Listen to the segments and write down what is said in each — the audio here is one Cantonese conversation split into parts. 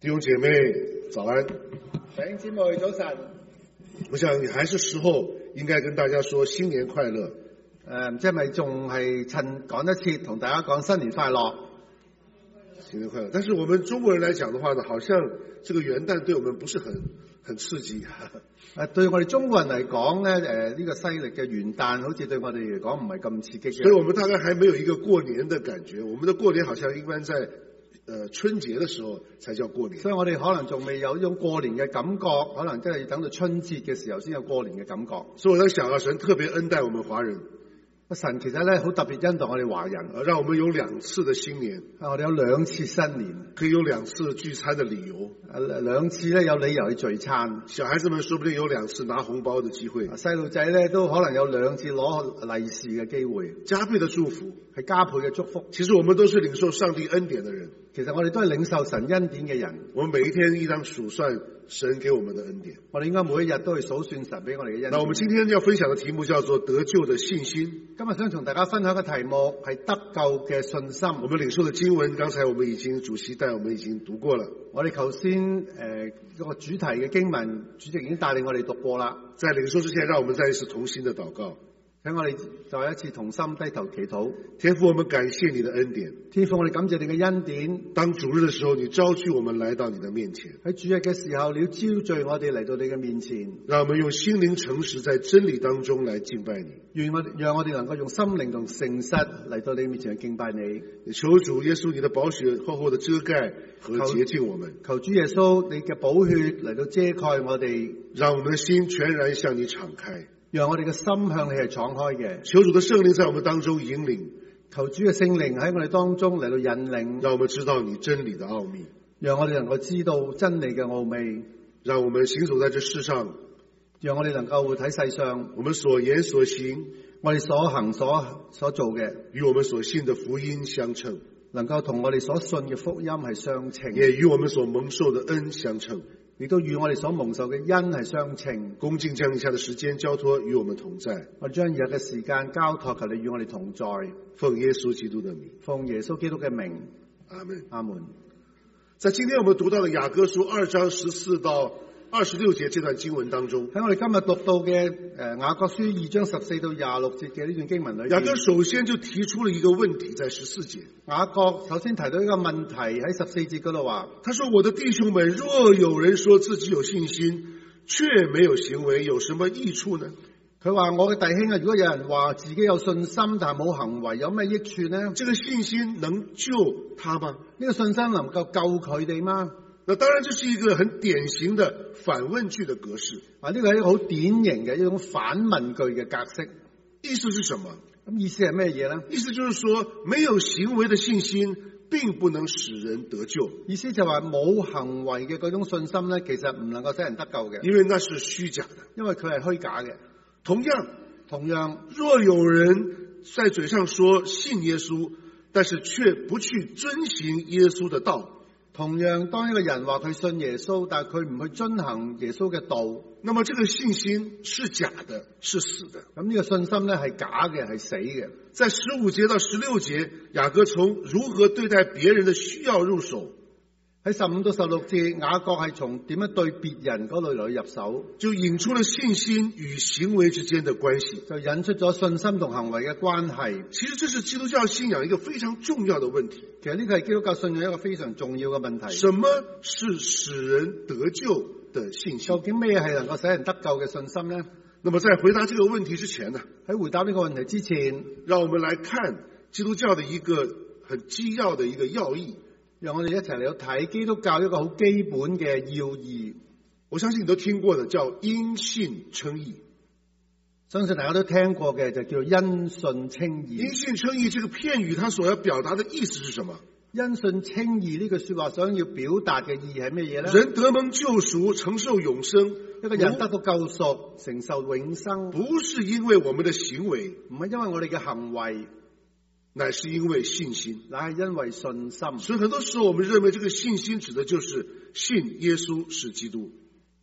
弟兄姐妹早安。 弟兄姊妹早晨。 我想你还是时候應該跟大家說新年快樂。 唔知係咪仲係趁趕得切同大家講新年快樂？ 新年快樂。但是我們中國人來講的話呢，好像這個元旦對我們不是很刺激。 對我哋中國人嚟講呢，呢個西歷嘅元旦好似對我哋嚟講唔係咁刺激嘅。 所以我們大概還沒有一個過年的感覺。我們的過年好像一般在春節的時候才叫過年。 所以我哋可能仲未有一種過年嘅感覺，可能真係要等到春節嘅時候先有過年嘅感覺。 所以我在想啊，神特別恩待我們華人。 神其實咧好特別恩待我哋華人， 讓我們有2次的新年。 我哋有2次新年， 可以有2次聚餐的理由。 2次咧有理由去聚餐。 小孩子們說不定有2次拿紅包的機會。 細路仔咧都可能有2次攞利是嘅機會。 加倍的祝福， 係加倍嘅祝福。 其實我們都是領受上帝恩典的人。 其實我哋都係領受神恩典嘅人。 我們每一天應當數算神給我們的恩典。 我哋應該每一日都去數算神俾我哋嘅恩典。 那我們今天要分享的題目叫做得救的信心。 今日想同大家分享嘅題目係得救嘅信心。 我們領受的經文，剛才我們已經主席帶我們已經讀過了。 我哋頭先一個主題嘅經文，主席已經帶領我哋讀過啦。 在領受之前，讓我們再一次同心的禱告。 請我哋再一次同心低頭祈禱。 天父，我們感謝你的恩典。 天父，我哋感謝你嘅恩典。 當主日的時候，你召聚我們來到你的面前。 喺主日嘅時候，你要召聚我哋嚟到你嘅面前。 讓我們用心靈誠實在真理當中來敬拜你。 讓我哋能夠用心靈同誠實嚟到你面前去敬拜你。 求主耶穌你的寶血厚厚的遮蓋和潔淨我們。 求主耶穌你嘅寶血嚟到遮蓋我哋， 讓我們的心全然向你敞開。 讓我哋嘅心向你係敞開嘅。 求主的聖靈在我們當中引領。 求主嘅聖靈喺我哋當中嚟到引領。 讓我們知道你真理的奧秘。 讓我哋能夠知道真理嘅奧秘。 讓我們行走在這世上。 讓我哋能夠活喺世上。 我們所言所行， 我哋所行所做嘅， 與我們所信的福音相稱。 能夠同我哋所信嘅福音係相稱。 也與我們所蒙受的恩相稱。 亦都與我哋所蒙受嘅恩係相稱。 恭敬將以下的時間交託與我們同在。 我將以下嘅時間交託，求你與我哋同在。 奉耶穌基督的名。 奉耶穌基督嘅名。 阿門。 阿門。 在今天我們讀到的雅歌書2章14到26節這段經文當中， 喺我哋今日讀到嘅雅歌書2章14到26節嘅呢段經文裏面， 雅歌首先就提出了一個問題，在14節。 雅歌首先提到一個問題喺14節嗰度話， 他說：我的弟兄們，若有人說自己有信心，卻沒有行為，有什麼益處呢？ 佢話我嘅弟兄啊，如果有人話自己有信心但係冇行為，有咩益處呢？ 這個信心能救他嗎？ 呢個信心能夠救佢哋嗎？ 那當然，這是一個很典型的反問句的格式。 呢個係一個好典型嘅一種反問句嘅格式。 意思是什麼？ 咁意思係咩嘢呢？ 意思就是說，沒有行為的信心並不能使人得救。 意思就係話冇行為嘅嗰種信心呢，其實唔能夠使人得救嘅， 因為那是虛假的， 因為佢係虛假嘅。 同樣，若有人在嘴上說信耶穌，但是卻不去遵行耶穌的道。 同樣，當一個人話佢信耶穌，但係佢唔去遵行耶穌嘅道， 那麼這個信心是假的，是死的。 咁呢個信心咧係假嘅，係死嘅。 在15節到16節，雅歌從如何對待別人的需要入手。 喺15到16節，雅歌係從點樣對別人嗰度嚟入手， 就引出了信心與行為之間的關係， 就引出咗信心同行為嘅關係。 其實這是基督教信仰一個非常重要的問題。 其實呢個係基督教信仰一個非常重要嘅問題。 什麼是使人得救的信心？ 究竟咩係能夠使人得救嘅信心呢？ 那麼在回答這個問題之前呢， 喺回答呢個問題之前， 讓我們來看基督教的一個很基要的一個要義。 讓我哋一齊嚟到睇基督教一個好基本嘅要義。 我相信你都聽過的，叫因信稱義。 相信大家都聽過嘅就叫因信稱義。 因信稱義這個片語，它所要表達的意思是什麼？ 因信稱義呢句說話想要表達嘅意義係咩嘢呢？ 人得蒙救贖，承受永生。 一個人得到救贖，承受永生， 不是因為我們的行為， 唔係因為我哋嘅行為， 乃是因為信心， 乃係因為信心。 所以很多時候我們認為這個信心指的就是信耶穌是基督。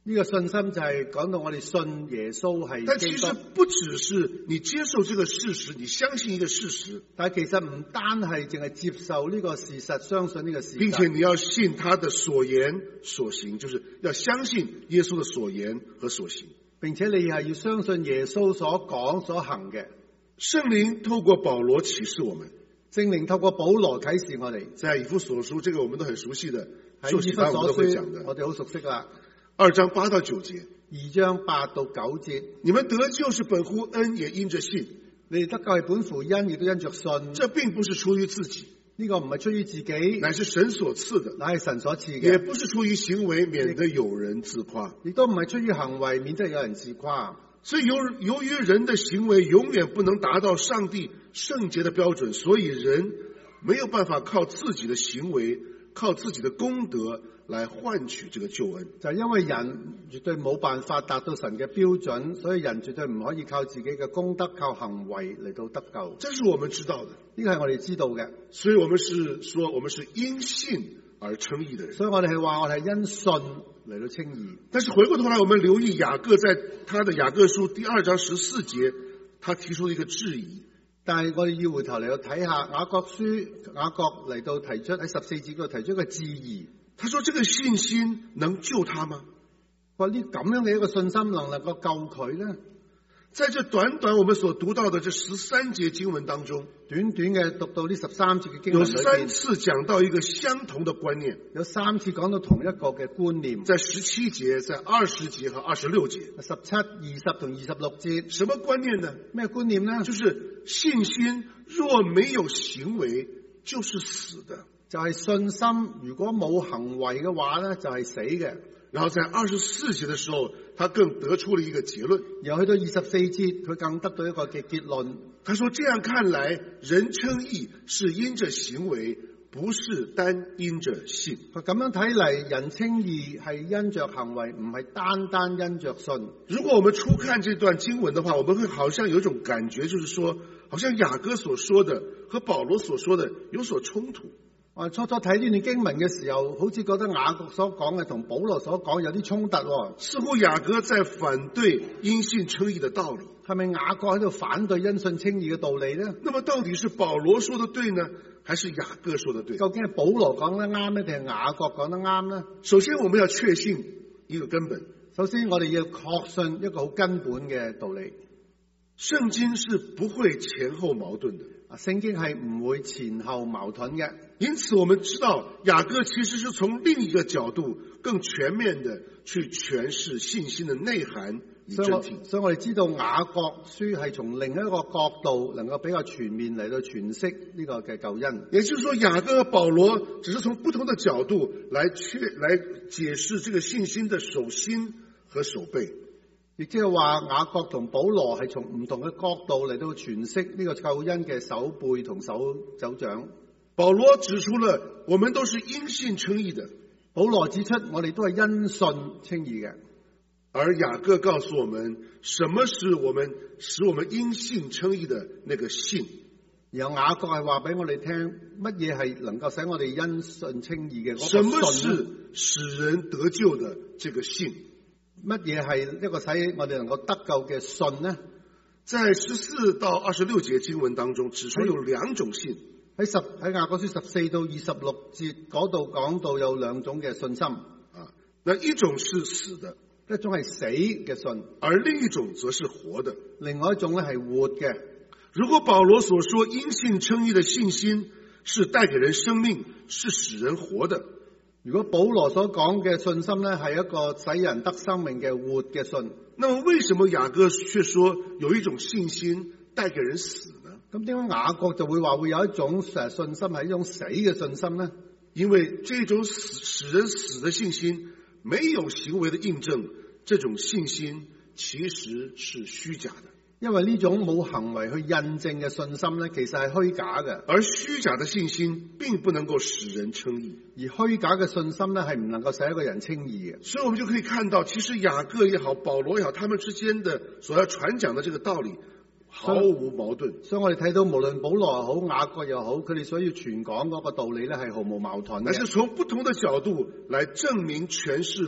呢個信心就係講到我哋信耶穌但其實係基督， 不只是你接受這個事實，你相信一個事實， 但係其實唔單係淨係接受呢個事實，相信呢個事實， 並且你要信他的所言所行，就是要相信耶穌的所言和所行。 並且你係要相信耶穌所講所行嘅。 聖靈透過保羅啟示我們， 聖靈透過保羅啟示我哋， 在以弗所書，這個我們都很熟悉的， 喺受洗班我們都會講的， 我哋好熟悉啦。 2章8到9節， 2章8到9節， 你們得救是本乎恩，也因着信。 你哋得救係本乎恩，亦都因着信。 這並不是出於自己， 呢個唔係出於自己， 乃是神所賜的， 乃係神所賜也嘅， 不是出於行為，免得有人自誇。 亦都唔係出於行為，免得有人自誇。 所以由於人的行為永遠不能達到上帝聖潔的標準，所以人沒有辦法靠自己的行為，靠自己的功德來換取這個救恩。 就係因為人絕對冇辦法達到神嘅標準，所以人絕對唔可以靠自己嘅功德、靠行為嚟到得救。 這是我們知道的， 呢個係我哋知道嘅， 所以我們是說我們是因信而稱義的人。 所以我哋係話我哋係因信嚟到稱義。 但是回過頭來，我們留意雅各在他的雅各書第2章14節，他提出了一個質疑。 但係我哋要回頭嚟到睇下雅各書，雅各嚟到提出喺14節嗰度提出一個質疑。 他說：這個信心能救他嗎？ 話呢咁樣嘅一個信心能夠救佢呢？ 在這短短我們所讀到的這13節經文當中， 短短嘅讀到呢13節嘅經有文裏邊， 3次講到一個相同的觀念， 有3次講到同一個嘅觀念， 在17節、在20節和26節。 17、20同26節， 什麼觀念呢？ 咩觀念呢？ 就是信心若沒有行為，就是死的。 就係信心如果冇行為嘅話呢，就係死嘅。 然後在24節的時候，他更得出了一個結論。 然後去到24節，佢更得到一個嘅結論。 他說：這樣看來，人稱義是因着行為，不是單因着信。 佢咁樣睇嚟，人稱義係因着行為，唔係單單因着信。 如果我們初看這段經文的話，我們會好像有一種感覺，就是說，好像雅各所說的和保羅所說的有所衝突。 我初初睇呢段經文嘅時候，好似覺得雅各所講嘅同保羅所講有啲衝突喎。 似乎雅各在反對因信稱義的道理。 係咪雅各喺度反對因信稱義嘅道理呢？ 那麼到底是保羅說的對呢，還是雅各說的對？ 究竟係保羅講得啱呢，定係雅各講得啱呢？ 首先我們要確信一個根本。 首先我哋要確信一個好根本嘅道理。 聖經是不會前後矛盾的。 聖經係唔會前後矛盾嘅。 因此我們知道雅各其實是從另一個角度更全面的去詮釋信心的內涵與真諦。 所以我哋知道雅各書係從另一個角度能夠比較全面嚟到詮釋呢個嘅救恩。 也就是說，雅各和保羅只是從不同的角度來解釋這個信心的手心和手背。 亦即係話雅各同保羅係從唔同嘅角度嚟到詮釋呢個救恩嘅手背同手掌。 保羅指出了我們都是因信稱義的， 保羅指出我哋都係因信稱義嘅。 而雅各告訴我們什麼是使我們因信稱義的那個信。 然後雅各係話俾我哋聽乜嘢係能夠使我哋因信稱義嘅嗰個信。 什麼是使人得救的這個信？ 乜嘢係一個使我哋能夠得救嘅信呢？ 在14到26節經文當中指出有兩種信。 喺雅各書14到26節嗰度講到有兩種嘅信心。 那一種是死的， 一種係死嘅信， 而另一種則是活的。 另外一種咧係活嘅。 如果保羅所說因信稱義的信心是帶給人生命，是使人活的， 如果保羅所講嘅信心咧係一個使人得生命嘅活嘅信， 那麼為什麼雅各卻說有一種信心帶給人死呢？ 咁點解雅各就會話會有一種信心係一種死嘅信心呢？ 因為這種使人死的信心沒有行為的印證，這種信心其實是虛假的。 因為呢種冇行為去印證嘅信心咧，其實係虛假嘅。 而虛假的信心並不能夠使人稱義， 而虛假嘅信心咧係唔能夠使一個人稱義嘅。 所以我們就可以看到，其實雅各也好，保羅也好，他們之間的所要傳講的這個道理毫無矛盾。 所以我哋睇到無論保羅又好，雅各又好，佢哋所要傳講嗰個道理咧係毫無矛盾嘅。 但是從不同的角度來證明詮釋了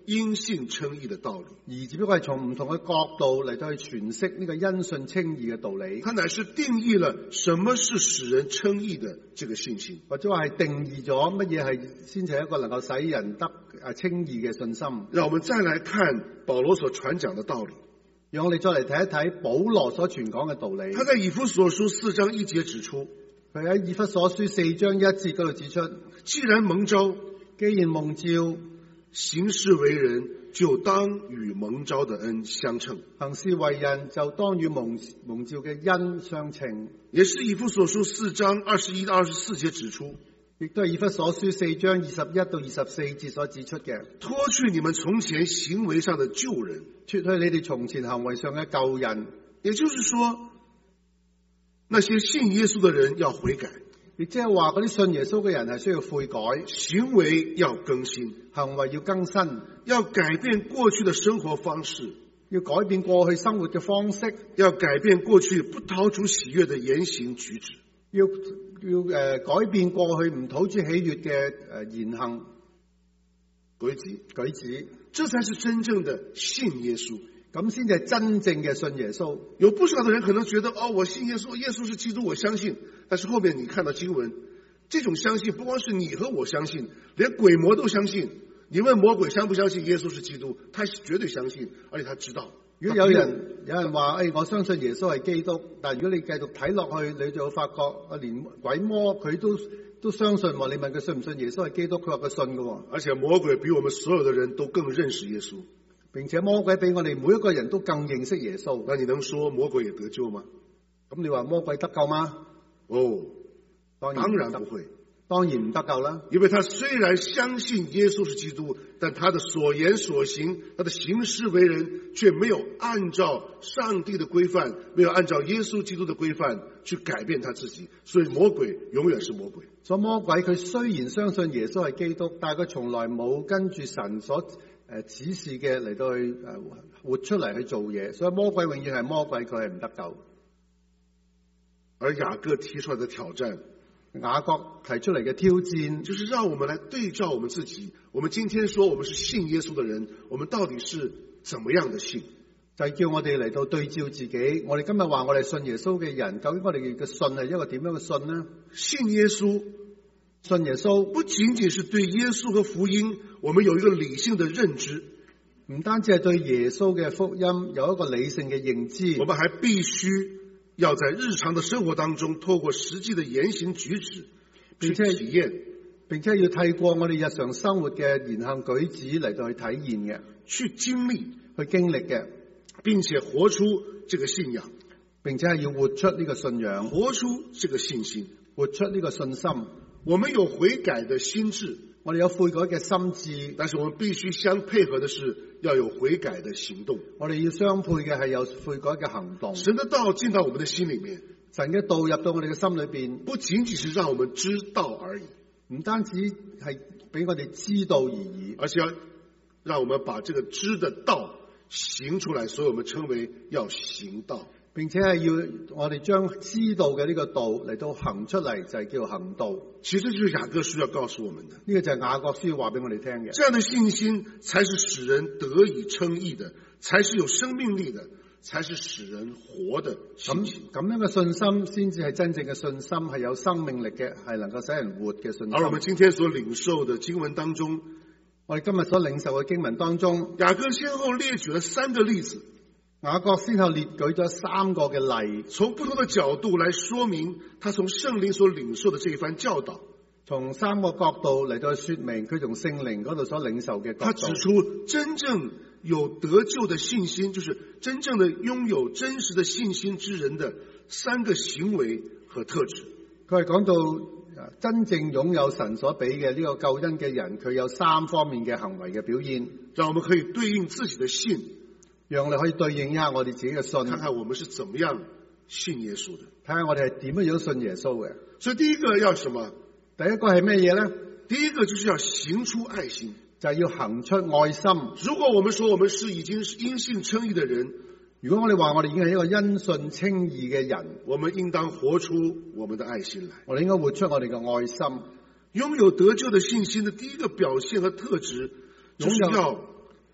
因信稱義的道理， 而只不過係從唔同嘅角度嚟到去詮釋呢個因信稱義嘅道理。 它乃是定義了什麼是使人稱義的這個信心， 或者話係定義咗乜嘢係先至係一個能夠使人得稱義嘅信心。 讓我們再來看保羅所傳講的道理。 讓我哋再嚟睇一睇保羅所傳講嘅道理。 他在以弗所書4章1節指出， 佢喺以弗所書4章1節嗰度指出， 既然蒙召， 既然蒙召， 行事為人就當與蒙召的恩相稱。 行事為人就當與蒙召嘅恩相稱。 也是以弗所書4章21到24節指出， 亦都係以弗所書4章21到24節所指出嘅， 脫去你們從前行為上的舊人， 脫去你哋從前行為上嘅舊人。 也就是說，那些信耶穌的人要悔改， 亦即係話嗰啲信耶穌嘅人係需要悔改， 行為要更新， 行為要更新， 要改變過去的生活方式， 要改變過去生活嘅方式， 要改變過去不討主喜悅的言行舉止， 要改變過去唔討主喜悅嘅言行舉止， 這才是真正的信耶穌。 咁先至係真正嘅信耶穌。 有不少的人可能覺得，我信耶穌，耶穌是基督，我相信。但是後面你看到經文，這種相信不光是你和我相信，連鬼魔都相信。你問魔鬼相不相信耶穌是基督，他絕對相信，而且他知道。 如果有人話，我相信耶穌係基督，但如果你繼續睇落去，你就會發覺連鬼魔佢都相信。你問佢信唔信耶穌係基督，佢話佢信㗎。 而且魔鬼比我們所有的人都更認識耶穌， 並且魔鬼比我哋每一個人都更認識耶穌。 那你能說魔鬼也得救嗎？ 咁你話魔鬼得救嗎？當然不會，當然唔得救啦。 因為他雖然相信耶穌是基督，但他的所言所行，他的行事為人，卻沒有按照上帝的規範，沒有按照耶穌基督的規範去改變他自己，所以魔鬼永遠是魔鬼。 所以魔鬼佢雖然相信耶穌係基督，但係佢從來冇跟住神所指示嘅嚟到去活出嚟去做嘢，所以魔鬼永遠係魔鬼，佢係唔得救。 而雅各提出來的挑戰， 雅各提出嚟嘅挑戰， 就是讓我們來對照我們自己。我們今天說我們是信耶穌的人，我們到底是怎麼樣的信？ 就係叫我哋嚟到對照自己。我哋今日話我哋信耶穌嘅人，究竟我哋嘅信係一個點樣嘅信呢？ 信耶穌， 信耶穌不僅僅是對耶穌和福音，我們有一個理性的認知， 唔單止係對耶穌嘅福音有一個理性嘅認知， 我們還必須要在日常的生活當中，透過實際的言行舉止去體驗， 並且要透過我哋日常生活嘅言行舉止嚟到去體驗嘅， 去經歷、 去經歷嘅， 並且活出這個信仰， 並且係要活出呢個信仰， 活出這個信心， 活出呢個信心。 我們有悔改的心志， 我哋有悔改嘅心志， 但是我們必須相配合的是要有悔改的行動。 我哋要相配嘅係有悔改嘅行動。 神的道進到我們的心裏面， 神嘅道入到我哋嘅心裏邊， 不僅僅是讓我們知道而已， 唔單止係俾我哋知道而已， 而且要讓我們把這個知的道行出來，所以我們稱為要行道， 並且係要我哋將知道嘅呢個道嚟到行出嚟，就係叫行道。 其實就是雅各書要告訴我們的， 呢個就係雅各書要話俾我哋聽嘅。 這樣的信心才是使人得以稱義的，才是有生命力的，才是使人活的信心。 咁樣嘅信心先至係真正嘅信心，係有生命力嘅，係能夠使人活嘅信心。 而我們今天所領受的經文當中， 我哋今日所領受嘅經文當中， 雅各先後列舉了3個例子， 雅各先後列舉咗3個嘅例， 從不同的角度來說明他從聖靈所領受的這一番教導。 從3個角度嚟到說明佢從聖靈嗰度所領受嘅角度。 他指出真正有得救的信心，就是真正的擁有真實的信心之人的3個行為和特質。 佢係講到真正擁有神所俾嘅呢個救恩嘅人，佢有3方面嘅行為嘅表現， 讓我們可以對應自己的信， 讓我哋可以對應一下我哋自己嘅信， 看看我們是怎麼樣信耶穌的， 睇下我哋係點樣信耶穌嘅。 所以第一個要什麼？ 第一個係咩嘢呢？ 第一個就是要行出愛心， 就係要行出愛心。 如果我們說我們是已經是因信稱義的人， 如果我哋話我哋已經係一個因信稱義嘅人， 我們應當活出我們的愛心來。 我哋應該活出我哋嘅愛心。 擁有得救的信心的第一個表現和特質，就是要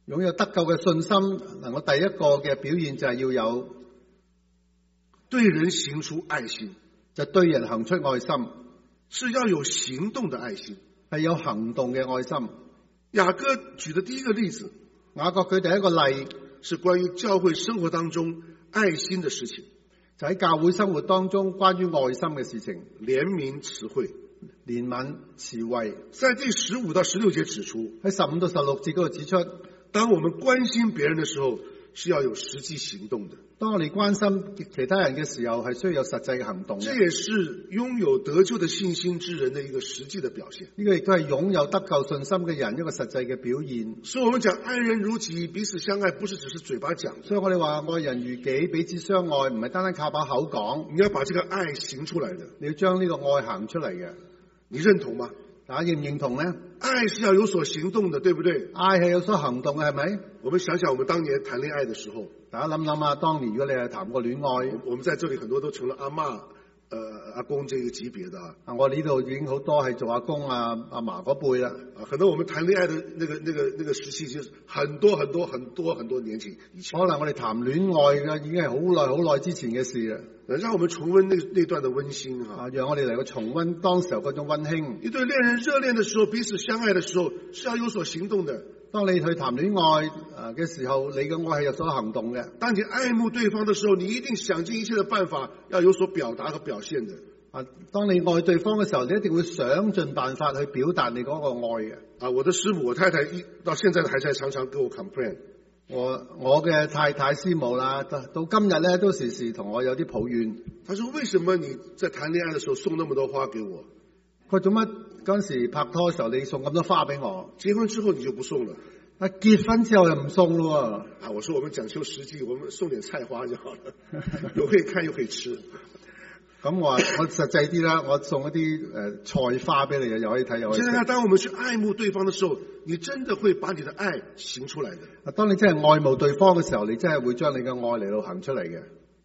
擁有得救嘅信心，我第一個嘅表現就係要有對人行出愛心， 就對人行出愛心， 是要有行動的愛心， 係有行動嘅愛心。 雅各舉的第一個例子， 雅各佢第一個例是關於教會生活當中愛心的事情， 就喺教會生活當中關於愛心嘅事情， 憐憫慈惠。 憐憫慈惠， 在第15到16節指出， 喺15到16節嗰度指出， 當我們關心別人的時候，是要有實際行動的。 當我哋關心其他人嘅時候，係需要有實際嘅行動嘅。 這也是擁有得救的信心之人的一個實際的表現。 呢個亦都係擁有得救信心嘅人一個實際嘅表現。 所以我們講愛人如己，彼此相愛，不是只是嘴巴講。 所以我哋話愛人如己，彼此相愛，唔係單單靠把口講， 你要把這個愛行出來的。 你要將呢個愛行出嚟嘅。 你認同嗎？ 大家認唔認同呢？ 愛是要有所行動的，對不對？ 愛係有所行動嘅，係咪？ 我們想想我們當年談戀愛的時候， 大家諗諗啊，當年如果你係談過戀愛， 我們在這裡很多都成了阿嬷、阿公這個級別的啊。 我呢度已經好多係做阿公阿嫲嗰輩啦。 可能我們談戀愛的那個時期，就是很多年前以前。 可能我哋談戀愛嘅已經係好耐之前嘅事啦。 讓我們重溫那段的溫馨哈， 讓我哋嚟個重溫當時候嗰種溫馨。 一對戀人熱戀的時候，彼此相愛的時候，是要有所行動的。 當你去談戀愛嘅時候，你嘅愛係有所行動嘅。 當你愛慕對方的時候，你一定想盡一切的辦法，要有所表達和表現的。 當你愛對方嘅時候，你一定會想盡辦法去表達你嗰個愛嘅。 我的師母，我太太到現在還在常常跟我 complain。 我嘅太太師母啦，到今日咧都時時同我有啲抱怨。 他說：為什麼你在談戀愛的時候送那麼多花給我？ 佢做乜嗰陣時拍拖嘅時候你送咁多花俾我？ 結婚之後你就不送了？ 結婚之後又唔送咯。 我說我們講求實際，我們送點菜花就好了，又可以看又可以吃。 咁我實際啲啦，我送一啲菜花俾你，又可以睇又可以食。 現在當我們去愛慕對方的時候，你真的會把你的愛行出來的。 當你真係愛慕對方嘅時候，你真係會將你嘅愛嚟到行出嚟嘅。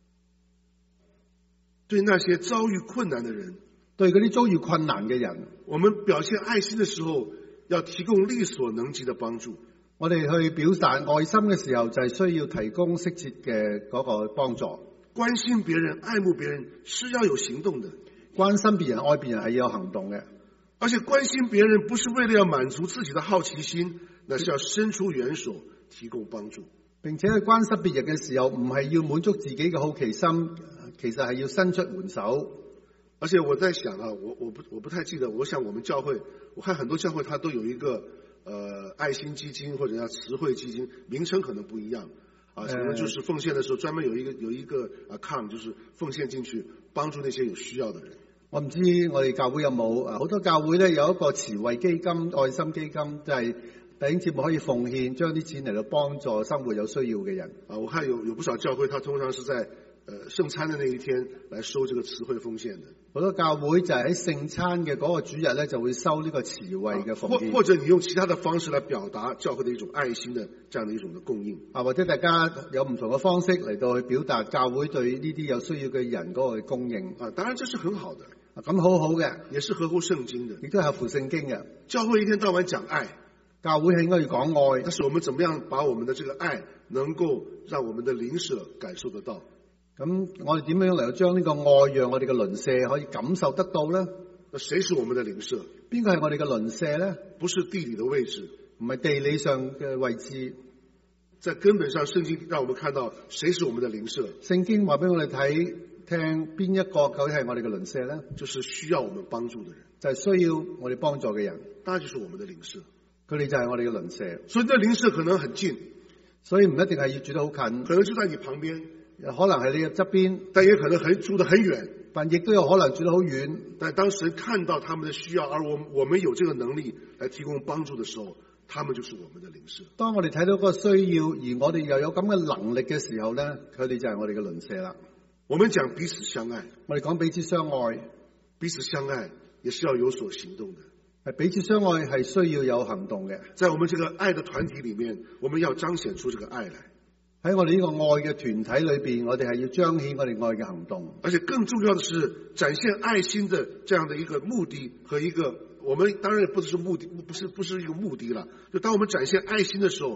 對那些遭遇困難的人， 對嗰啲遭遇困難嘅人， 我們表現愛心的時候，要提供力所能及的幫助。 我哋去表達愛心嘅時候，就係需要提供適切嘅嗰個幫助。 關心別人、愛慕別人是要有行動的。 關心別人、愛別人係要有行動嘅。 而且關心別人不是為了要滿足自己的好奇心，那是要伸出援手提供幫助。 並且去關心別人嘅時候，唔係要滿足自己嘅好奇心，其實係要伸出援手。 而且我在想啊，我不太記得，我想我們教會，我看很多教會它都有一個愛心基金或者叫慈惠基金，名稱可能不一樣。可能就是奉獻的時候專門有一個account，就是奉獻進去幫助那些有需要的人。 我唔知我哋教會有冇好多教會咧有一個慈惠基金、愛心基金，就係弟兄姊妹可以奉獻，將啲錢嚟到幫助生活有需要嘅人。 我看有不少教會，它通常是在聖餐的那一天來收這個慈惠奉獻的。 好多教會就係喺聖餐嘅嗰個主日咧，就會收呢個慈惠嘅奉獻。 或者你用其他的方式來表達教會的一種愛心的這樣的一種的供應。 或者大家有唔同嘅方式嚟到去表達教會對呢啲有需要嘅人嗰個供應。 當然這是很好的。 咁好好嘅， 也是合乎聖經的， 亦都係合乎聖經嘅。 教會一天到晚講愛， 教會係應該要講愛， 但是我們怎麼樣把我們的這個愛能夠讓我們的鄰舍感受得到？ 咁我哋點樣嚟到將呢個愛讓我哋嘅鄰舍可以感受得到呢？ 那誰是我們的鄰舍？ 邊個係我哋嘅鄰舍呢？ 不是地理的位置， 唔係地理上嘅位置， 在根本上聖經讓我們看到誰是我們的鄰舍。 聖經話俾我哋睇聽邊一個究竟係我哋嘅鄰舍呢？ 就是需要我們幫助的人， 就係需要我哋幫助嘅人， 那就是我們的鄰舍。 佢哋就係我哋嘅鄰舍。 所以呢鄰舍可能很近， 所以唔一定係要住得好近， 可能就在你旁邊， 可能係你嘅側邊， 但也可能住得很遠， 但亦都有可能住得好遠。 但當神看到他們的需要，而我們有這個能力來提供幫助的時候，他們就是我們的鄰舍。 當我哋睇到嗰個需要，而我哋又有咁嘅能力嘅時候呢，佢哋就係我哋嘅鄰舍啦。 我們講彼此相愛， 我哋講彼此相愛， 彼此相愛也是要有所行動的。 係彼此相愛係需要有行動嘅。 在我們這個愛的團體裡面，我們要彰顯出這個愛來。 喺我哋呢個愛嘅團體裏邊，我哋係要彰顯我哋愛嘅行動。 而且更重要的是，展現愛心的這樣的一個目的和一個，我們當然也不是目的，不是一個目的了。就當我們展現愛心的時候，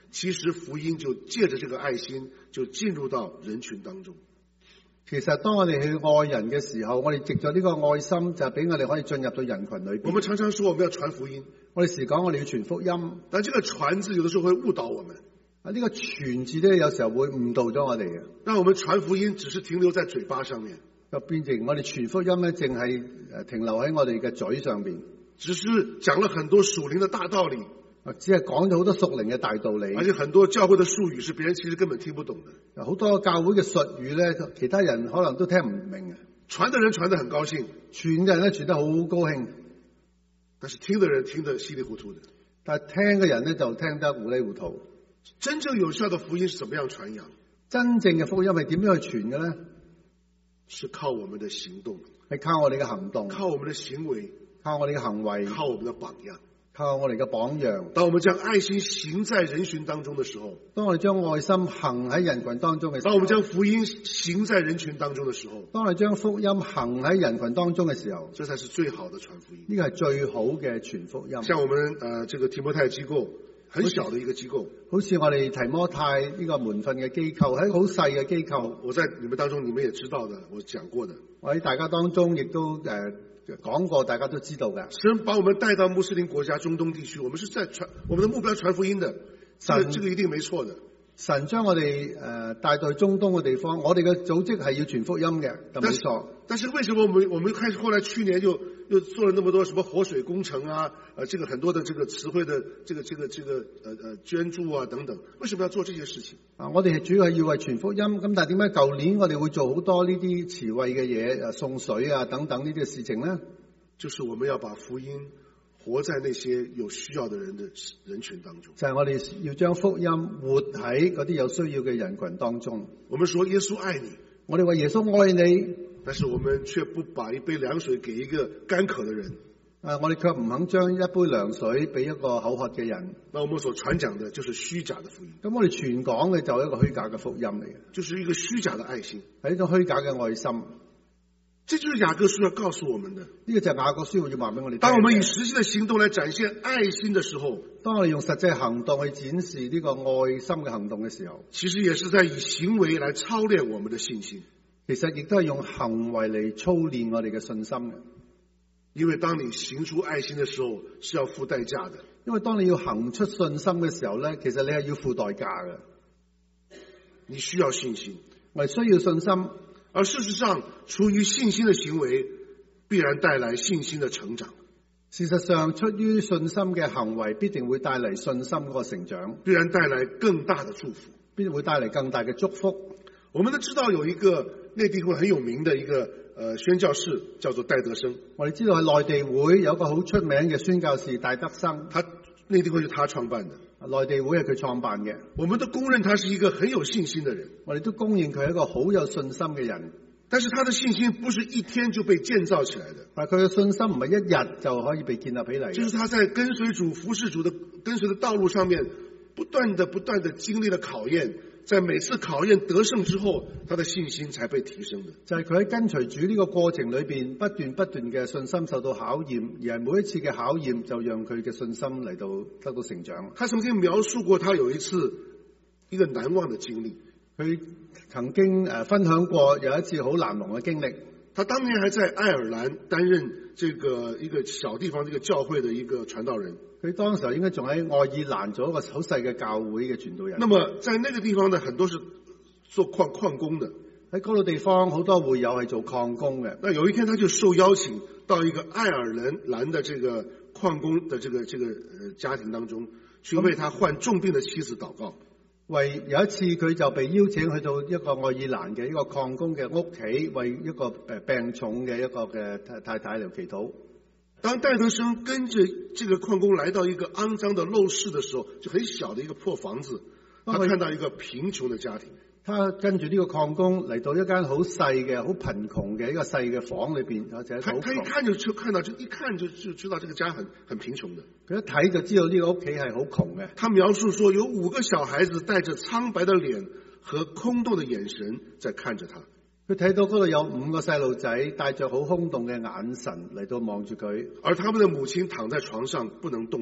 其實福音就借着這個愛心就進入到人群當中。 其實當我哋去愛人嘅時候，我哋藉咗呢個愛心，就俾我哋可以進入到人群裏邊。 我們常常說我們要傳福音， 我哋時講我哋要傳福音， 但這個傳字有的時候會誤導我們。 呢個傳字咧，有時候會誤導咗我哋嘅。 讓我們傳福音只是停留在嘴巴上面， 就變成我哋傳福音咧，淨係停留喺我哋嘅嘴上邊， 只是講了很多屬靈的大道理， 只係講咗好多屬靈嘅大道理， 而且很多教會的術語是別人其實根本聽不懂的。 好多教會嘅術語咧，其他人可能都聽唔明嘅。 傳的人傳得很高興， 傳嘅人咧傳得好高興， 但是聽的人聽得稀里糊塗的。 但係聽嘅人咧就聽得糊里糊塗。 真正有效的福音是怎麼樣傳揚？ 真正嘅福音係點樣去傳嘅咧？ 是靠我們的行動， 係靠我哋嘅行動， 靠我們的行為， 靠我哋嘅行為， 靠我們的榜樣， 靠我哋嘅榜樣。 當我們將愛心行在人群當中的時候， 當我哋將愛心行喺人群當中嘅時候， 當我們將福音行在人群當中的時候， 當我哋將福音行喺人群當中嘅時候， 這才是最好的傳福音。 呢個係最好嘅傳福音。 像我們這個提摩太機構，很小的一個機構， 好似我哋提摩太呢個門訓嘅機構，係一個好細嘅機構。 我在你們當中，你們也知道的，我講過的。 我喺大家當中亦都講過，大家都知道嘅。 神把我們帶到穆斯林國家中東地區，我們是在傳我們的目標傳福音的，這個一定沒錯的。 神將我哋帶到中東嘅地方，我哋嘅組織係要傳福音嘅，就冇錯。但是為什麼我們開始後來去年又做了那麼多什麼活水工程啊，這個很多的這個詞彙的這個捐助啊等等，為什麼要做這些事情？ 我哋係主要係要為傳福音，咁但係點解舊年我哋會做好多呢啲慈惠嘅嘢，送水啊等等呢啲嘅事情呢？ 就是我們要把福音活在那些有需要的人的人群當中， 就係我哋要將福音活喺嗰啲有需要嘅人群當中。 我們說耶穌愛你， 我哋話耶穌愛你， 但是我們卻不把一杯涼水給一個乾渴的人。 我哋卻唔肯將一杯涼水俾一個口渴嘅人。 那我們所傳講的就是虛假的福音。 咁我哋傳講嘅就係一個虛假嘅福音嚟嘅， 就是一個虛假的愛心， 係一種虛假嘅愛心。 這就是雅各書要告訴我們的。 呢個就係雅各書要話俾我哋聽。 當我們以實際的行動來展現愛心的時候， 當我哋用實際行動去展示呢個愛心嘅行動嘅時候， 其實也是在以行為來操練我們的信心。 其實亦都係用行為嚟操練我哋嘅信心嘅。 因為當你行出愛心的時候，是要付代價的。 因為當你要行出信心嘅時候咧，其實你係要付代價嘅。 你需要信心， 我哋需要信心。 而事實上，出於信心的行為，必然帶來信心的成長。 事實上，出於信心嘅行為，必定會帶嚟信心嗰個成長， 必然帶來更大的祝福， 必定會帶嚟更大嘅祝福。 我們都知道有一個內地會很有名的一個宣教士，叫做戴德生。 我哋知道喺內地會有一個好出名嘅宣教士戴德生， 他內地會是他創辦的。 內地會係佢創辦嘅， 我們都公認他是一個很有信心的人。 我哋都公認佢係一個好有信心嘅人。 但是他的信心不是一天就被建造起來的。 但佢嘅信心唔係一日就可以被建立起嚟。 就是他在跟隨主、服侍主的跟隨的道路上面，不斷的經歷了考驗，在每次考驗得勝之後，他的信心才被提升的。 就係佢喺跟隨主呢個過程裏邊，不斷嘅信心受到考驗，而係每一次嘅考驗就讓佢嘅信心嚟到得到成長。 他曾經描述過他有一次一個難忘的經歷。 佢曾經分享過有一次好難忘嘅經歷。 他當年還在愛爾蘭擔任這個一個小地方這個教會的一個傳道人。 佢當時候應該仲喺愛爾蘭做一個好細嘅教會嘅傳道人。 那麼在那個地方呢，很多是做礦工的。 喺嗰度地方好多會友係做礦工嘅。 那有一天他就受邀請到一個愛爾蘭的這個礦工的這個家庭當中，去為他患重病的妻子禱告。 有一次佢就被邀請去到一個愛爾蘭嘅一個礦工嘅屋企，為一個病重嘅一個嘅太太嚟祈禱。 當戴德生跟着這個礦工來到一個骯髒的陋室的時候，就很小的一個破房子，他看到一個貧窮的家庭。他跟住呢個礦工嚟到一間好細嘅、好貧窮嘅一個細嘅房裏邊，而且他一看就知道這個家很貧窮的。佢一睇就知道呢個屋企係好窮嘅。他描述說有5個小孩子帶着蒼白的臉和空洞的眼神在看着他。佢睇到嗰度有5個細路仔帶着好空洞嘅眼神嚟到望住佢，而他們的母親躺在床上不能動彈。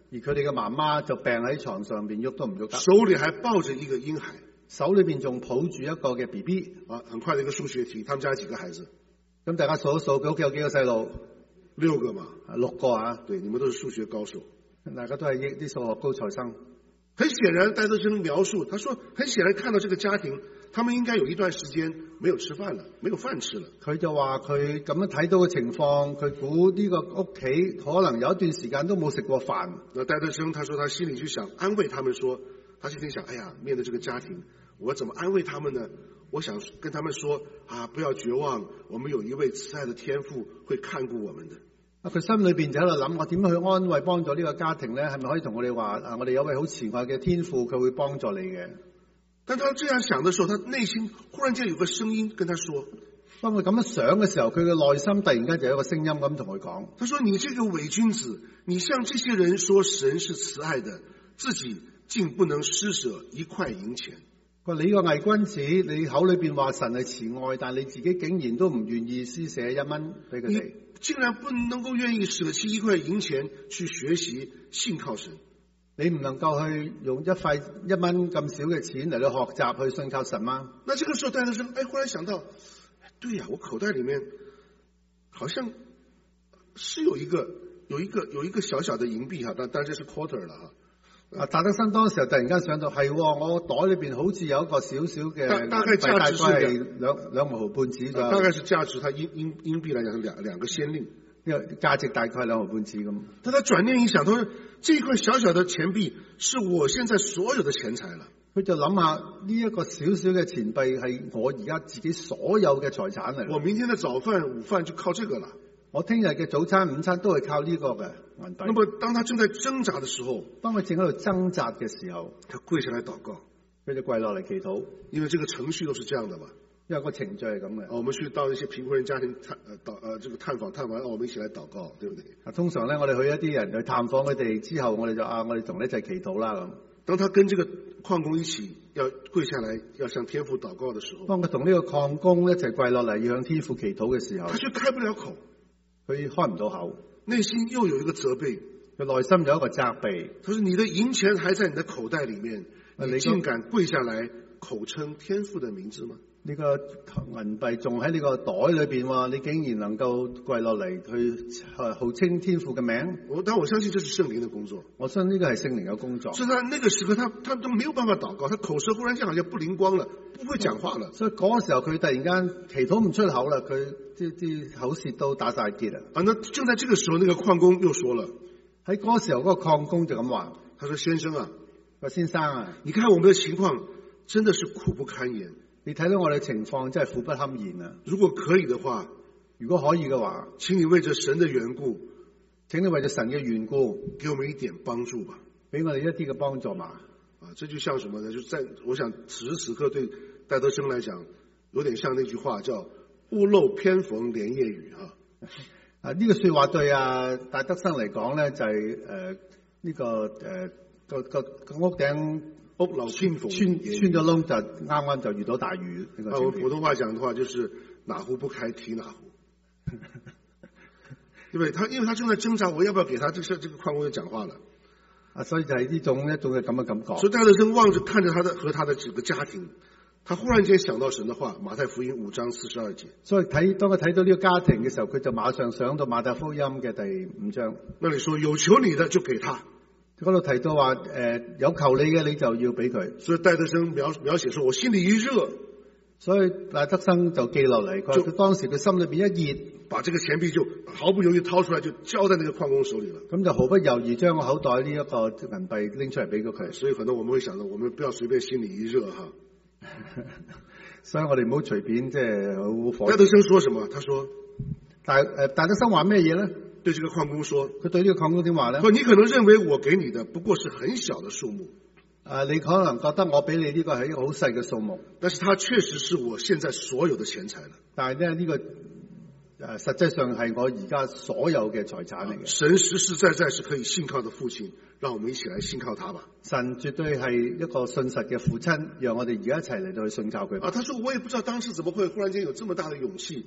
而佢哋嘅媽媽就病喺床上邊，喐都唔喐得， 手裏還抱着一個嬰孩， 手裏邊仲抱住一個嘅 BB。 很快的一個數學題，他們家有幾個孩子？ 咁大家數一數，佢屋企有幾個細路 ？6個嘛 ，6個啊。 對，你們都是數學高手， 大家都係啲數學高材生。 很顯然，戴德生描述，他說很顯然看到這個家庭，他們應該有一段時間沒有吃飯了，沒有飯吃了。 佢就話佢咁樣睇到嘅情況，佢估呢個屋企可能有一段時間都冇食過飯。 那戴德生他說他心裏就想安慰他們說，他心裏想，哎呀，面對這個家庭，我怎麼安慰他們呢？我想跟他們說啊，不要絕望，我們有一位慈愛的天父會看顧我們的。 佢心裏邊就喺度諗，我點樣去安慰幫助呢個家庭咧？係咪可以同我哋話啊？我哋有位好慈愛嘅天父，佢會幫助你嘅。 但他這樣想的時候，他內心忽然間有個聲音跟他說， 當佢咁樣想嘅時候，佢嘅內心突然間就有一個聲音咁同佢講， 他說，你這個偽君子，你向這些人說神是慈愛的，自己竟不能施捨一塊銀錢。 佢話你個偽君子，你口裏邊話神係慈愛，但你自己竟然都唔願意施捨1蚊俾佢哋。 竟然不能夠願意捨棄一塊銀錢去學習信靠神， 你唔能夠去用1蚊咁少嘅錢嚟到學習去信靠神嗎？ 那這個時候戴德生忽然想到，對呀，我口袋裏面好像是有一個小小的銀幣哈，但這是 quarter 了哈。 戴德生當時候突然間想到，係我袋裏邊好似有一個小小嘅， 大概價值是兩毫半紙左右， 大概是價值，它英幣來講兩個先令， 呢個價值大概2毫半紙咁。 但他轉念一想，他說這一塊小小的錢幣是我現在所有的錢財了。 佢就諗下呢一個小小嘅錢幣係我而家自己所有嘅財產嚟。 我明天的早飯午飯就靠這個了。 我聽日嘅早餐午餐都係靠呢個嘅銀幣。 那麼當他正在掙扎的時候， 當佢正喺度掙扎嘅時候， 他跪下來禱告， 佢就跪落嚟祈禱。 因為這個程序都是這樣的嘛， 因為個程序係咁嘅。 我們去到一些貧困人家庭這個探訪，我們一起來禱告，對不對？ 通常咧，我哋去一啲人去探訪佢哋之後，我哋就我哋同你一齊祈禱啦咁。 當他跟這個礦工一起要跪下來，要向天父禱告的時候， 當佢同呢個礦工一齊跪落嚟要向天父祈禱嘅時候， 他卻開不了口， 佢開唔到口， 內心又有一個責備， 佢內心有一個責備。 他說：你的銀錢還在你的口袋裏面，你竟敢跪下來口稱天父的名字嗎？ 呢個銀幣仲喺你個袋裏邊喎，你竟然能夠跪落嚟去號稱天父嘅名？ 但我相信這是聖靈的工作。 我相信呢個係聖靈嘅工作。 所以他那個時刻，他都沒有辦法禱告，他口舌忽然間好像不靈光了，不會講話了。 所以嗰個時候佢突然間祈禱唔出口啦，佢啲口舌都打晒結啦。 那正在這個時候，那個礦工又說了， 喺嗰個時候嗰個礦工就咁話， 他說：先生啊， 先生啊， 你看我們的情況真的是苦不堪言。 你睇到我哋情況真係苦不堪言啊！ 如果可以的話，請你為着神的緣故， 請你為着神嘅緣故， 給我們一點幫助吧， 俾我哋一啲嘅幫助嘛。 這就像什麼呢？就在我想此時此刻對戴德生來講，有點像那句話叫“屋漏偏逢連夜雨” 呢個說話對戴德生嚟講咧，就係呢個屋頂。 屋漏偏逢穿咗窿就啱啱就遇到大雨。 我們普通話講的話就是哪壺不開提哪壺，對不對？因為他正在掙扎，我要不要給他？這個礦工就講話了。 所以就係一種嘅咁嘅感覺。 所以戴德生望着看着和他的整個家庭，他忽然間想到神的話，馬太福音5章42節。 所以當佢睇到呢個家庭嘅時候，佢就馬上想到馬太福音嘅第5章。 那裡說有求你的就給他。 嗰度提到話，有求你嘅你就要俾佢。 所以戴德生描寫說，我心裏一熱， 所以戴德生就記落嚟，佢當時佢心裏邊一熱， 把這個錢幣就毫不猶豫掏出來，就交在那個礦工手裏了。 咁就毫不猶豫將個口袋呢一個銀幣拎出嚟俾佢。 所以可能我們會想到，我們不要隨便心裏一熱哈。 所以我哋唔好隨便即係好火。 戴德生說什麼？他說， 戴德生話咩嘢咧？ 對這個礦工說， 佢對呢個礦工點話咧？ 說你可能認為我給你的不過是很小的數目， 你可能覺得我俾你呢個係一個好細嘅數目， 但是它確實是我現在所有的錢財了。 但係咧呢個實際上係我而家所有嘅財產嚟嘅。 神實實在在是可以信靠的父親，讓我們一起來信靠他吧。 神絕對係一個信實嘅父親，讓我哋而家一齊嚟到去信靠佢。 他說我也不知道當時怎麼會忽然間有這麼大的勇氣。